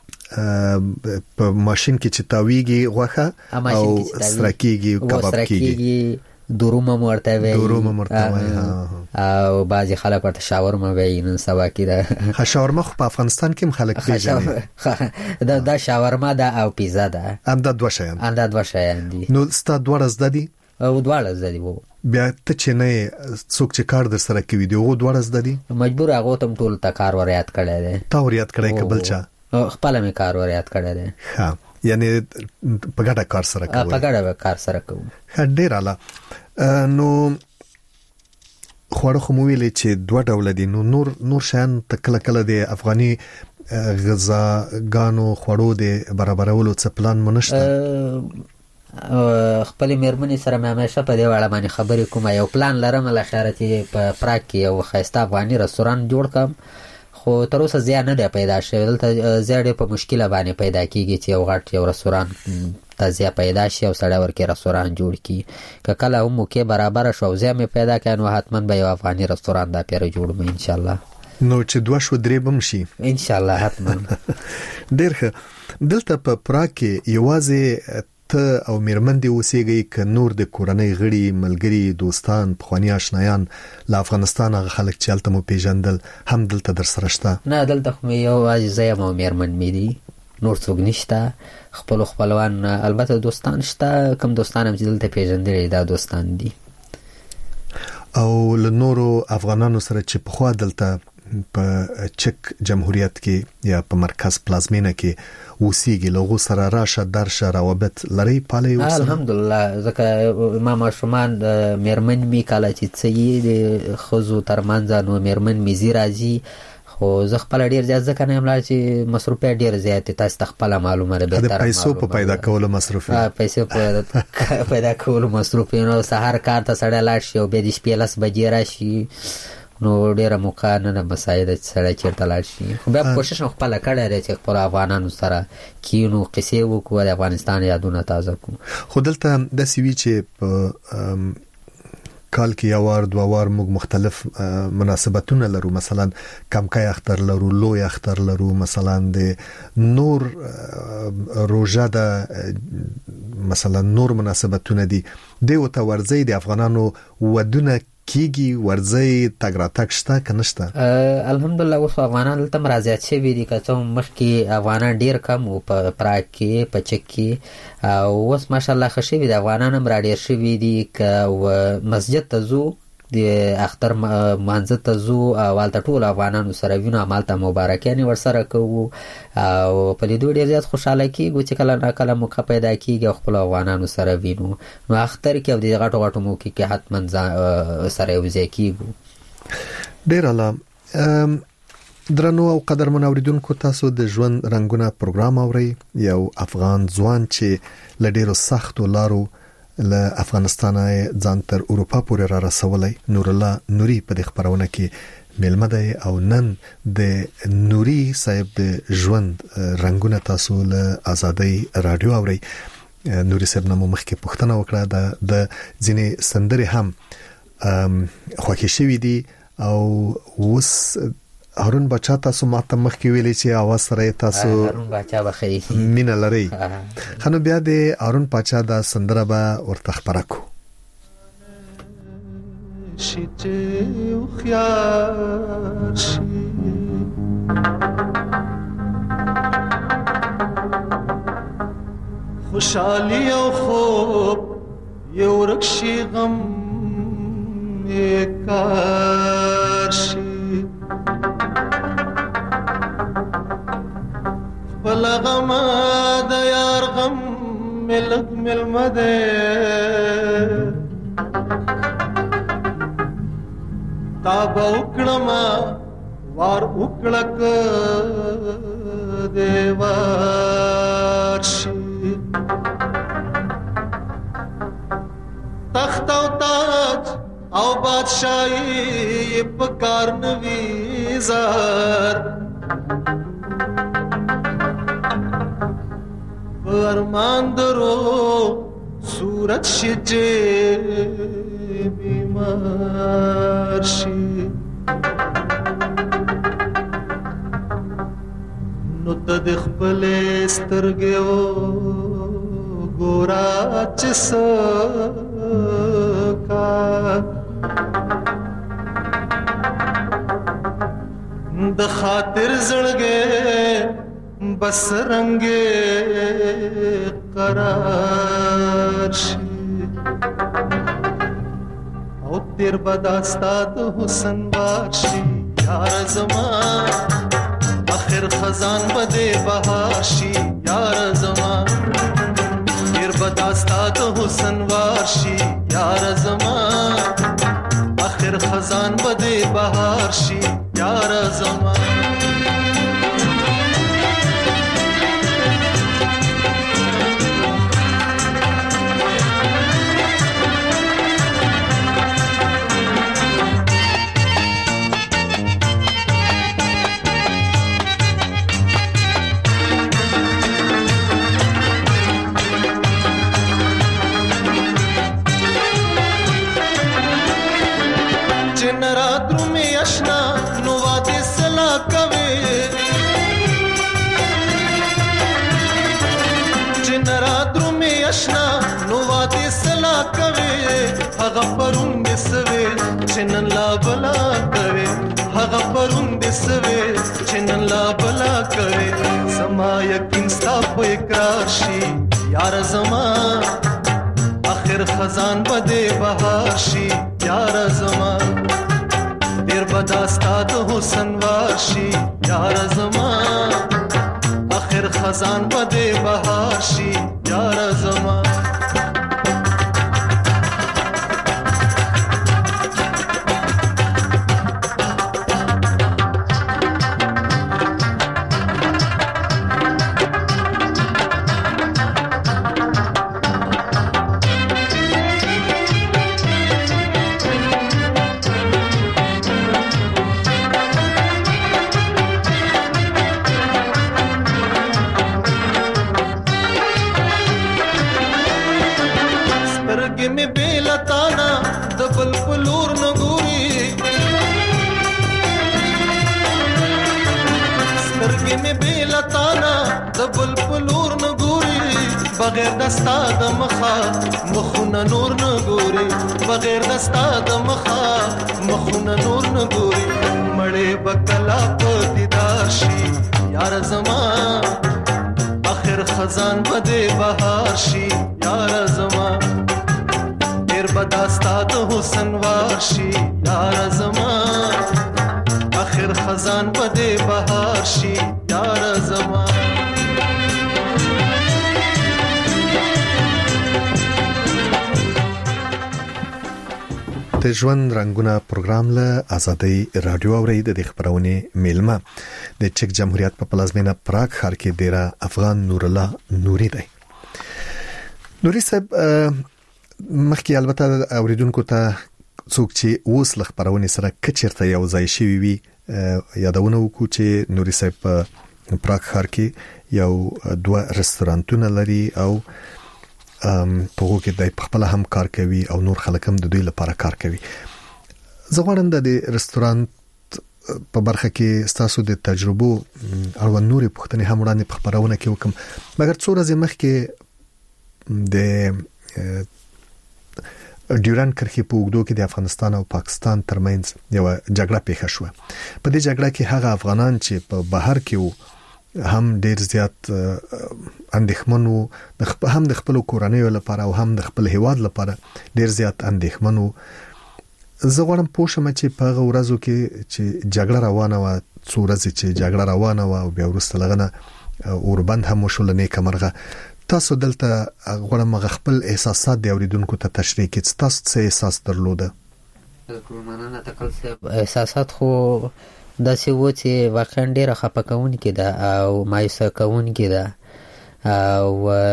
په ماشين کې چې تاویږي غوخه او سرکیږي کباب کیږي دورومه مرته وي دورومه مرته وي او بعضی خلک ورته شاورما وي نن سبا کې دا شاورما خو په افغانستان کې هم خلک پیژني دا دا شاورما دا او پیزا ده هم دا دوه شیان هم دا دوه شیان دي. نو ستا دوه ورځ دي او دوه ورځ دي وو بیا ته چې نه څوک چې کار در سره کوي دی او دوه ورځ دي مجبور هغه تم ټول تا کار وريات کړی دی تا وريات کړی کبل چا خپل می کار وريات کړی دی. ها یعنی په ګډه کار سره کوي په ګډه کار سره کوي. ډیر اعلی. نو خوړو خو مو ویلې چې دوه ډول دي نو نور نور شان تکله کله د افغاني غذاګانو خوړو د برابرولو څه پلان مونږ خپل مېرمنې سره مې همیشه په دې اړه باندې خبرې کوم یو پلان لرم له خیره چې په پراګ کې یو ښایسته افغاني رستوران جوړ کړم خو تر اوسه زیات نه دی پیدا شوی دلته زیات په مشکله باندې پیدا کیږي چې یو غټ یو رستوران تازه پیدا شي او سړی ورکه رستوران جوړ کی که کله هم موقع برابر شو زه مې پیدا کړم نو حتما به یو افغاني رستوران دا پیره جوړم ان شاء الله. نو چې دوه شو درې بم شي ان شاء الله حتما. ډیر ښه. دلته په پراګ کې یوازې ته او میرمن دی اوسېږي ک نور د کورنۍ غړي ملګري دوستان پخوانی آشنایان له افغانستان هغه خلک چې الته مو پیژندل هم دلته در سره شته؟ نه دلته خو یو عزیزه مو میرمن مې دي نور څوک نشته خپل خپلوان البته دوستان شته کوم دوستان هم چې دلته پیژندل دا دوستان دي او له نورو افغانانو سره چې په خوا دلته په چک جمهوریت کې یا په مرکز پلازمینه کې اوسېږي لغو سره راشه درشه روابط لري پالي اوسه؟ الحمدلله ځکه ما ماشومان میرمن می کاله چې څه د خزو ترمنځ نو میرمن می زی راځي خو زه خپل ډیر زیات ځکه نه ملا چې مصروفه ډیر زیات تاسو خپل معلومه ده به تر پیسو په پیدا کولو مصروفه پیسو په پیدا کولو مصروفه نو سحر کار ته سړی لاړ شي او به د شپې لاس بجې راشي نو ډیره موقع نه مساعده سره چیرته لاړ شي خو بیا کوشش خپل کړی دی چې خپل افغانانو سره کینو قصې وکړو د افغانستان یادونه تازه کو. خو دلته د سی وی چې په کال کې یو وار دوه وار موږ مختلف مناسبتونه لرو، مثلا کمکای اختر لرو، لوی اختر لرو، مثلا د نور روزه د مثلا نور مناسبتونه دي د وته ورځي د افغانانو ودونه کیږي، ورځي تګ راتګ شته کنهشته؟ الحمدلله اوس افغانان تم راځي چې وی دي که مخ کې افغانان ډیر کم او په پراګ کې په چک کې او اوس ماشاءالله خشي د افغانان هم را ډیر شوی دي که مسجد ته زو د اختر مانځ ته زو والته ټول افغانانو سره وینو عملته مبارکانه ورسره کوو او په دې ډیر زیات خوشاله کیږو چې کله نه کله موقع پیدا کیږي خپل افغانانو سره وینو. نو اختر کې د غټو غټو موقع کې حتما سره وځي کیږو. ډیر اعلی. درنو او قدرمن اوریدونکو، تاسو د ژوند رنگونه پروګرام اورئ. یو افغان ځوان چې لډیرو سختو لارو له افغانستان ځان تر اروپا پورې را رسولای، نور الله نوري په خبرونه کې ملمه دی او نن د نوري صاحب د ژوند رنگونه تاسو له آزادۍ رادیو اورئ. نوري صاحب نو مخکې پوښتنه وکړه د ځینې سندري هم خوښی شوی دي او اوس هارون بچا تاسو ماته مخکې ویلې چې اواز سره تاسو هارون بچا بخی مين لري. خنو بیا د هارون بچا د سندره به ورته خبره کو. شته خيار شي خوشالي او خوب یو رکشي غم کار شي بلا غم د یار غم ملک ملمده تاب وکړما وار وکړک دیوار شي تخت او تاج او بادشاہي په کار نوي زار ارمان درو صورت شجه بیمار شي نو تد خپل سترګې و ګورا چسکا د خاطر زړګې بس رنگے قرار شي او تیر بداستاد حسن باشي یار زمان اخر خزان بده بهار شي یار زمان تیر بداستاد حسن باشي یار زمان اخر خزان بده بهار شي یار زمان هغه پرون د سوي چنن لا بلا کوي هغه پرون د سوي چنن لا بلا کوي سما یقین ستا په اقرار شي یار زما اخر خزان بده بهار شي یار زما ډیر بداستا د حسن واشي یار زما اخر خزان بده بهار شي یار زما بل پلور نه ګوري بغیر دستا د مخه مخونه نور نه ګوري بغیر دستا د مخه مخونه نور نه ګوري مړې بکلا په دیدار شي یار زما اخر خزان بده بهار شي یار زما ډېر بداستا د حسن وار شي یار زما اخر خزان بده بهار شي یار زما د ژوند رنگونه پروګرام له آزادۍ رادیو اورید د خبرونه میلمه د چک جمهوریت په پلازمینه پراګ ښار کې ډیره افغان نور الله نوري دی. نوري صاحب مخکې البته اوریدونکو ته څوک چې اوس له خبرونه سره کچرته یو ځای شوی وي یادونه وکړو چې نوري صاحب په پراګ ښار کې یو دوه رستورانتونه لري او ام په هغه کې د خپل هم کار کوي او نور خلک هم د دوی لپاره کار کوي. زه غواړم د رستورانت په برخه کې ستاسو د تجربو او نورې پوښتنې هم وړاندې په خبرونه کې وکم مګر څو ورځې مخکې د ډیورن کرښې په اوږدو کې د افغانستان او پاکستان ترمنځ یو جګړه پیښه شوه. په دې جګړه کې هغه افغانان چې په بهر کې وو هم ډیر زیات اندېښمن وو د هم د خپل کورنۍ لپاره او هم د خپل هیواد لپاره ډیر زیات اندېښمن وو. زه غواړم پوه شم چې په هغه ورځو کې چې جګړه روانه و څو ورځې چې جګړه روانه و او بیا وروسته لغنه اوربند هم وشول نه کمرغه تاسو دلته غواړم خپل احساسات د اوریدونکو ته تشریح کړئ. تاسو څه احساس درلوده؟ مننه تکل صاحب. احساسات خو دا څه و چې واقعا ډیره خپه کوونکې ده او مایوسه کوونکې ده او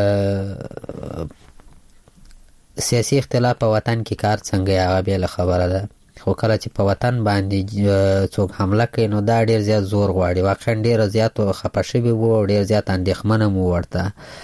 سیاسي اختلاف په وطن کې کار څنګه هغه بیا خبره ده خو کله چې په وطن باندې څوک حمله کوي نو دا ډیر زیات زور غواړي. واقعا ډیر زیات خپه شوي وو ډیر زیات اندېښمن مو ورته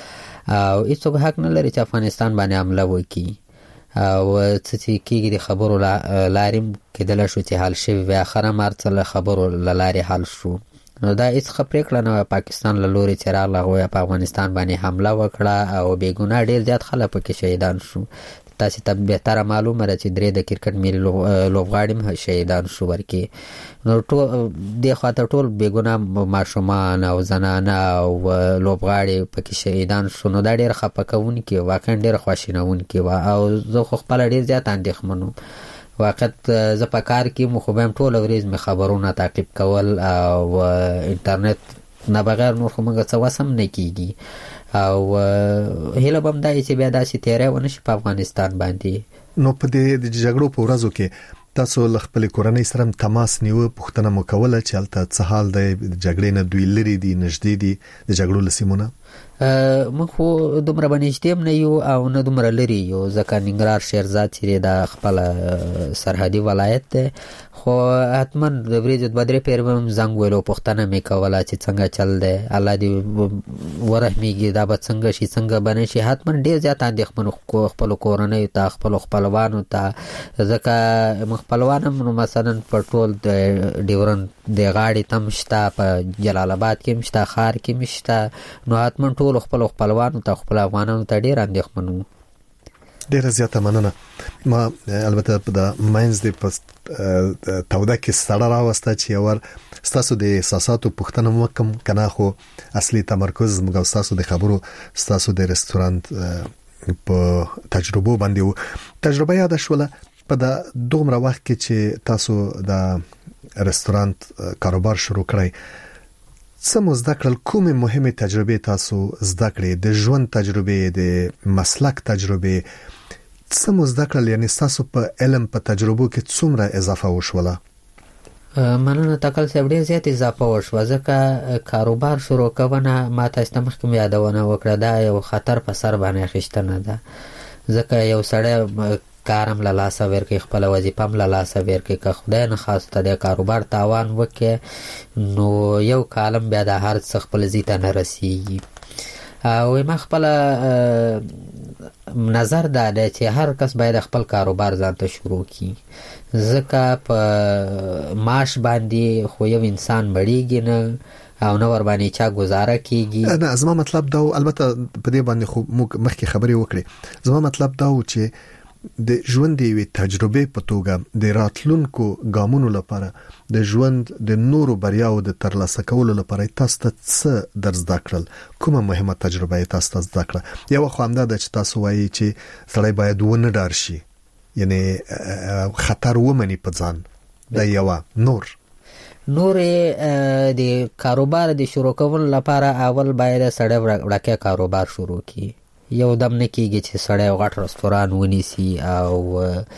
او هیڅوک حق نه لري چې افغانستان باندې حمله وکړي او څه چې کېږي د خبرو لارې کېدل شو چې حل شوي وي اخره مارڅ له خبرو لارې حل شو نو دا هیڅ ښه پرېکړه نه وه پاکستان له لورې چې راغله هغوی په افغانستان باندې حمله وکړه او بې ګناه ډېر زیات خلک پکې شهیدان شو. تاسې ته بهتره معلومه ده چې درې د کرکټ ملي لوبغاړي هم شهیدان شو ورکې نو ټول دې خواته ټول بې ګناه ماشومان او زنانه او لوبغاړي پکې شهیدان شو نو دا ډېر خفه کوونکې واقعا ډېر خواشینونکې وه او زه خو خپله ډېر زیات اندېښمن وم. واقعت زه په کار کې مو خو به هم ټوله ورځ مې خبرونه تعقیب کول او انټرنیټ نه بغیر نور خو موږ څه وس هم نه کېږي او هیله به هم دا چې بیا داسې تیری ونه شي په افغانستان باندې. نو په دې د جګړو په ورځو کې تاسو له خپل کورنۍ سره تماس نیو پوښتنه مو کوله چې هلته څه حال دی جګړې نه دوی لري دي نږدې دي د جګړو له سیمونه؟ موږ خو دومره به نږدې هم نه یو او نه دومره لرې یو ځکه ننګرهار شیرزاد چې دا خپله سرحدي ولایت دی خو حتما د ورځې دوه درې پېرې به هم زنګ ویلو پوښتنه مې کوله چې څنګه چل دی الله دې ورحمېږي دا به څنګه شي څنګه به نه شي. حتما ډېر زیات اندېښمن خپلو کورنیو ته خپلو خپلوانو ته ځکه موږ خپلوان هم مثلا په ټول د ډیورنډ د غاړې ته هم شته په جلال آباد کې هم شته ښار کې هم شته نو حتما ټول خپل خپلوانو ته خپل افغانانو ته ډیر اندېښمن وو. ډیره زیاته مننه. ما البته د ماینز د پست توده کې سره راوسته چې اور ستاسو د احساساتو پوښتنه وکم کنه خو اصلي تمرکز موږ تاسو د خبرو تاسو د رستورانت په تجربه باندې وو. تجربه یاد شوله په د دومره وخت کې چې تاسو د رستورانت کاروبار شروع کړی څه مو زده کړل کومې مهمه تجربه تاسو زده کړې د ژوند تجربه د مسلک تجربه څه مو زده کړل یعنی تاسو په علم په تجربو کې څومره اضافه وشوله؟ مننه تکل صاحب ډېر زیات اضافه وشوه ځکه کاروبار شروع کونه ما تاسو ته مخکې یادونه وکړه دا یو خطر په سر باندې اخیستنه ده ځکه یو سړی کارم له لاسه ورکړي خپل وظیفه هم له لاسه ورکړي که خدای نه خواسته د کاروبار تاوان وکړي نو یو کالم بیا د هر څه خپل ځای ته نه رسیږي. او ما خپل نظر دا دی چې هر کس باید خپل کاروبار ځان ته شروع کړي ځکه په معاش باندې خو یو انسان مړیږي نه او نه ور باندې چا گزاره کیږي. نه زما مطلب دا، البته په دې باندې خو موږ مخکې خبرې وکړې، زما مطلب دا و چې د ژوند دی تجربه په توګه د راتلونکو ګامونو لپاره د ژوند د نورو بریاو د ترلاسه کولو لپاره تاسو ته څه درس داکړل، کومه مهمه تجربه تاسو ته زده کړه؟ یو خو همدا د چې تاسو وایي چې سړی باید ونه ډار شي، یعنی خطر ومني په ځان. دا یو نور نور د کاروبار د شروع کولو لپاره اول باید سړی وړاکه کاروبار شروع کړي. یو دم نه کیږي چې سړی غټ رستوران ونیسي او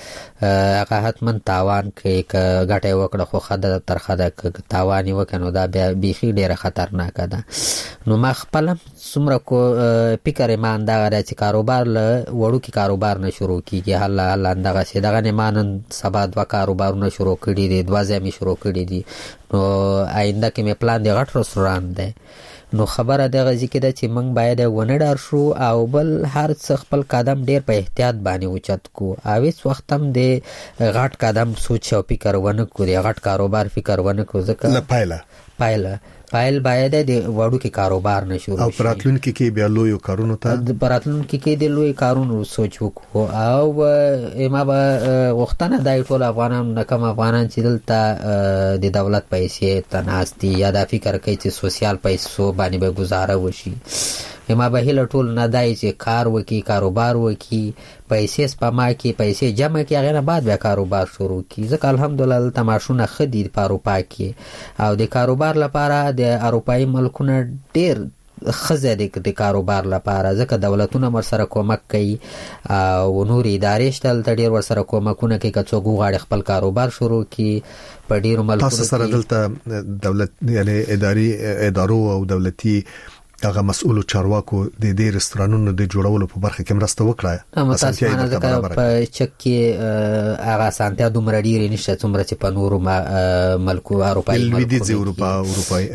هغه حتمن تاوان کوي، که ګټه وکړه خو خدای ترخه ده، که تاوان وکنو دا بیا بیخي ډیره خطرناکه ده. نو ما خپل څومره کو فکر ایمان دا غره چې کاروبار له وړو کې کاروبار نه شروع کیږي. حل حل اندغه سي دغه نه مان سبا دوا کاروبارونه شروع کړي دي، دوا ځای می شروع کړي دي. نو آینده کې می پلان دی غټ رستوران دی. نو خبره د غزي کې د چې موږ باید ونه ډار شو او بل هر څه خپل قدم ډیر په احتیاط باندې اوچت کو. او هیڅ وخت هم د غټ قدم سوچ او فکر ونه کو، د غټ کاروبار فکر ونه کو، ځکه نه پایله پایله پایل باید د وړو کې کاروبار نه شروع او پراتلونکو کې بیا لوی کارونو ته د پراتلونکو کې د لوی کارونو سوچ وکړو. او ما به وختونه دای ټول افغانان نه کم افغانان چې دلته د دولت پیسې تناستي یا د فکر کوي چې سوشل پیسو باندې به گزاره وشي. ما به هله ټول نه دای چې کار وکي، کاروبار وکي، پیسې سپما کې پیسې جمع کې، هغه نه بعد بیا کاروبار شروع کی. ځکه الحمدلله تماشونه خدي په اروپا کې او د کاروبار لپاره د اروپאי ملکونه ډیر خزه د کاروبار لپاره، ځکه دولتونه مر سره کومک کوي او نور ادارې شتل ډیر ور سره کومکونه کوي. که څوک غواړي خپل کاروبار شروع کی په ډیرو ملکونو تاسو سره دلته دولت یعنی اداري ادارو او دولتي هغه مسؤل چارواکو د دې رستورانونو د جوړولو په برخه کې مرسته وکړه؟ متاسفانه ځکه په چک کې هغه سانتیا دومره ډیره نشته څومره چې په نورو ملکو اروپאי ملکو اروپا اروپאי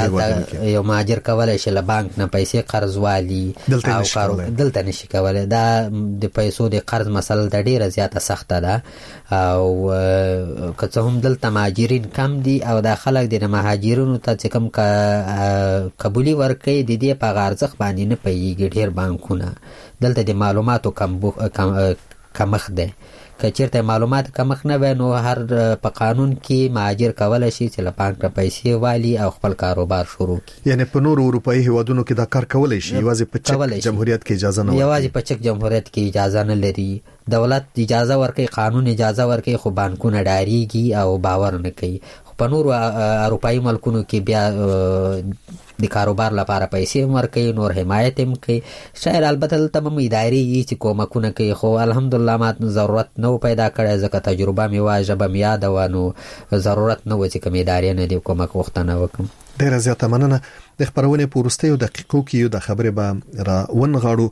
یو مهاجر کولای شي له بانک نه پیسې قرض والی او کارو دلته نشي کولای. دا د پیسو د قرض مسله د ډیره زیاته سخته ده او که څه هم دلته مهاجرین کم دي او د خلک د مهاجرینو ته چې کم قبولي ورکړي د دې په ارزښت باندې نه پیږي. ډیر بانکونه دلته د معلوماتو کم کمخ ده، که چیرته معلومات کمخ نه وي نو هر په قانون کې مهاجر کولای شي چې له بانک پیسې والی او خپل کاروبار شروع کړي. یعنی په نورو اروپאי هیوادونو کې دا کار کولای شي، یوازې په چک جمهوریت کې اجازه نه ورکړي. یوازې په چک جمهوریت کې اجازه نه لري. دولت اجازه ورکړي، قانون اجازه ورکړي، خو بانکونه ډاریږي او باور نه کوي. په نورو اروپאי ملکونو کې بیا د کاروبار لپاره پیسې ورکړي، نور حمایت هم کوي. شاید البته تمام ادارې چې کومکونه کوي، خو الحمدلله ما ضرورت نه پیدا کړی ځکه تجربه مې واجب مې یاد و، نو ضرورت نه و چې کوم ادارې نه دی کومک وختنه وکم. ډیره زیاته مننه. د خبرونه په وروستیو دقیقو کې یو د خبرې به را ونغاړو.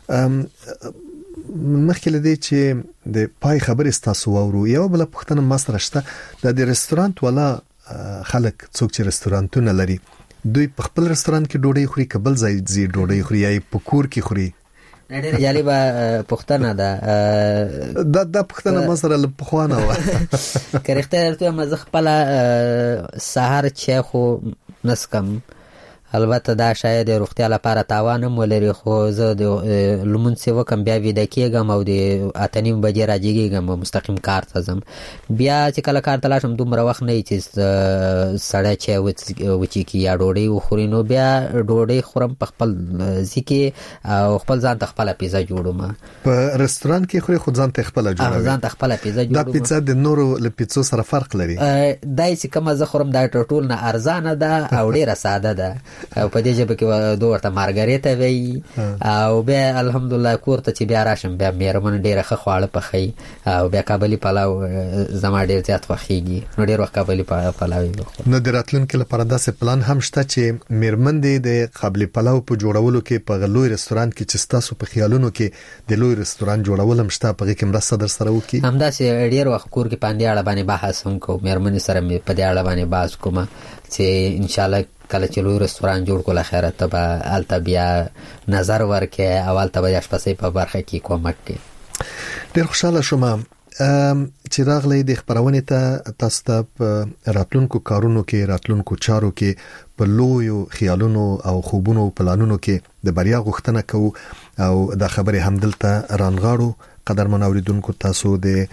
مخکې لدی چې د پای خبرې ستاسو وورو یو بل پښتنه ماستر شته د رستورانت ولا خلک څوک چې رستورانتونه لري دوی په خپل رستوران کې ډوډۍ خوري، کبل ځای ځي ډوډۍ خوري یا په کور کې خوري؟ ډېر جالبه پښتنه ده. دا د پښتنه مسره له پخوانه و کریخته درته مزه خپل سحر چې خو نسکم. البته دا شاید د روغتیا لپاره تاوان هم ولري، خو زه د لمونځ وکم بیا ویده کېږم او د اتنیم بجې راجګېږم او مستقیم کار ته ځم. بیا چې کله کار ته لاړ شم دومره وخت نه چې سړی چای وڅښي یا ډوډۍ وخوري، نو بیا ډوډۍ خورم په خپل ځای کې او خپل ځان ته خپله پیزا جوړوم. په رستوران کې خوري خو ځان ته خپله جوړوي؟ ځان ته خپله پیزا جوړوم. دا پیزا د نورو له پیزو سره فرق لري؟ دای چې کومه زه خورم دا ټول نه ارزانه ده او ډیره ساده ده او په دې ژبه کې دوه ورته مارګریتا وی او بیا الحمدلله کور ته چې بیا راشم بیا مېرمن ډیره ښه خواړه پخوي او بیا کابلی پلاو زما ډیر زیات خوښیږي. نو ډیر وخت کابلی پلاو وخورم. نو د راتلونکي لپاره داسې پلان هم شته چې مېرمن دې د قابلی پلاو په جوړولو کې په غلوی رستوران کې چې تاسو په خیالونو کې د لوی رستوران جوړول هم شته په کې مرسته در سره وکي؟ همداسې ډیر وخت کور کې باندې اړه باندې بحث هم کوم، مېرمن سره مې په دې اړه باندې بحث کوم چې ان شاء الله کله چې لوی رستوران جوړ کول خیرات ته به الته بیا نظر ورکې او الته به اشپزۍ په برخه کې کومک کوي. ډیر خوشاله شوم چې راغلي د خبرونه ته تاسو ته راتلونکو کارونو کې راتلونکو چارو کې په لویو خیالونو او خوبونو پلانونو کې د بریا غوښتنه کوو او دا خبره هم دلته رانغاړو. قدرمن اوریدونکو تاسو د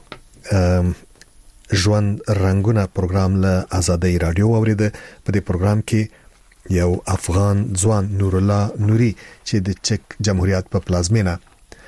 ژوند رنگونه پروګرام له آزادۍ رادیو اوریده. په دې پروګرام کې یو افغان ځوان نور الله نوري چې د چک جمهوریت په پلازمینه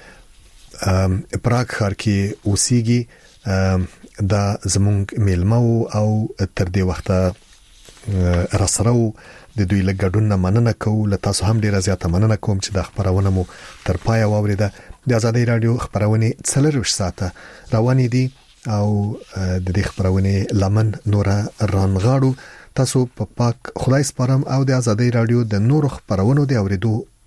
پراګ ښار کې اوسېږي دا زمونږ میلمو او تر دې وخته راسره د دوی له ګډون مننه کوو. له تاسو هم ډیره زیاته مننه کوم چې د خبرونه مو تر پای واوریده. د آزادۍ رادیو خبرونه څلور ساعته روانې دي او د دې خبرونه لمن نور رانغاړو. تاسو په پاک خدای سپارم او د آزادۍ رادیو د نورو خبرونو د اوریدو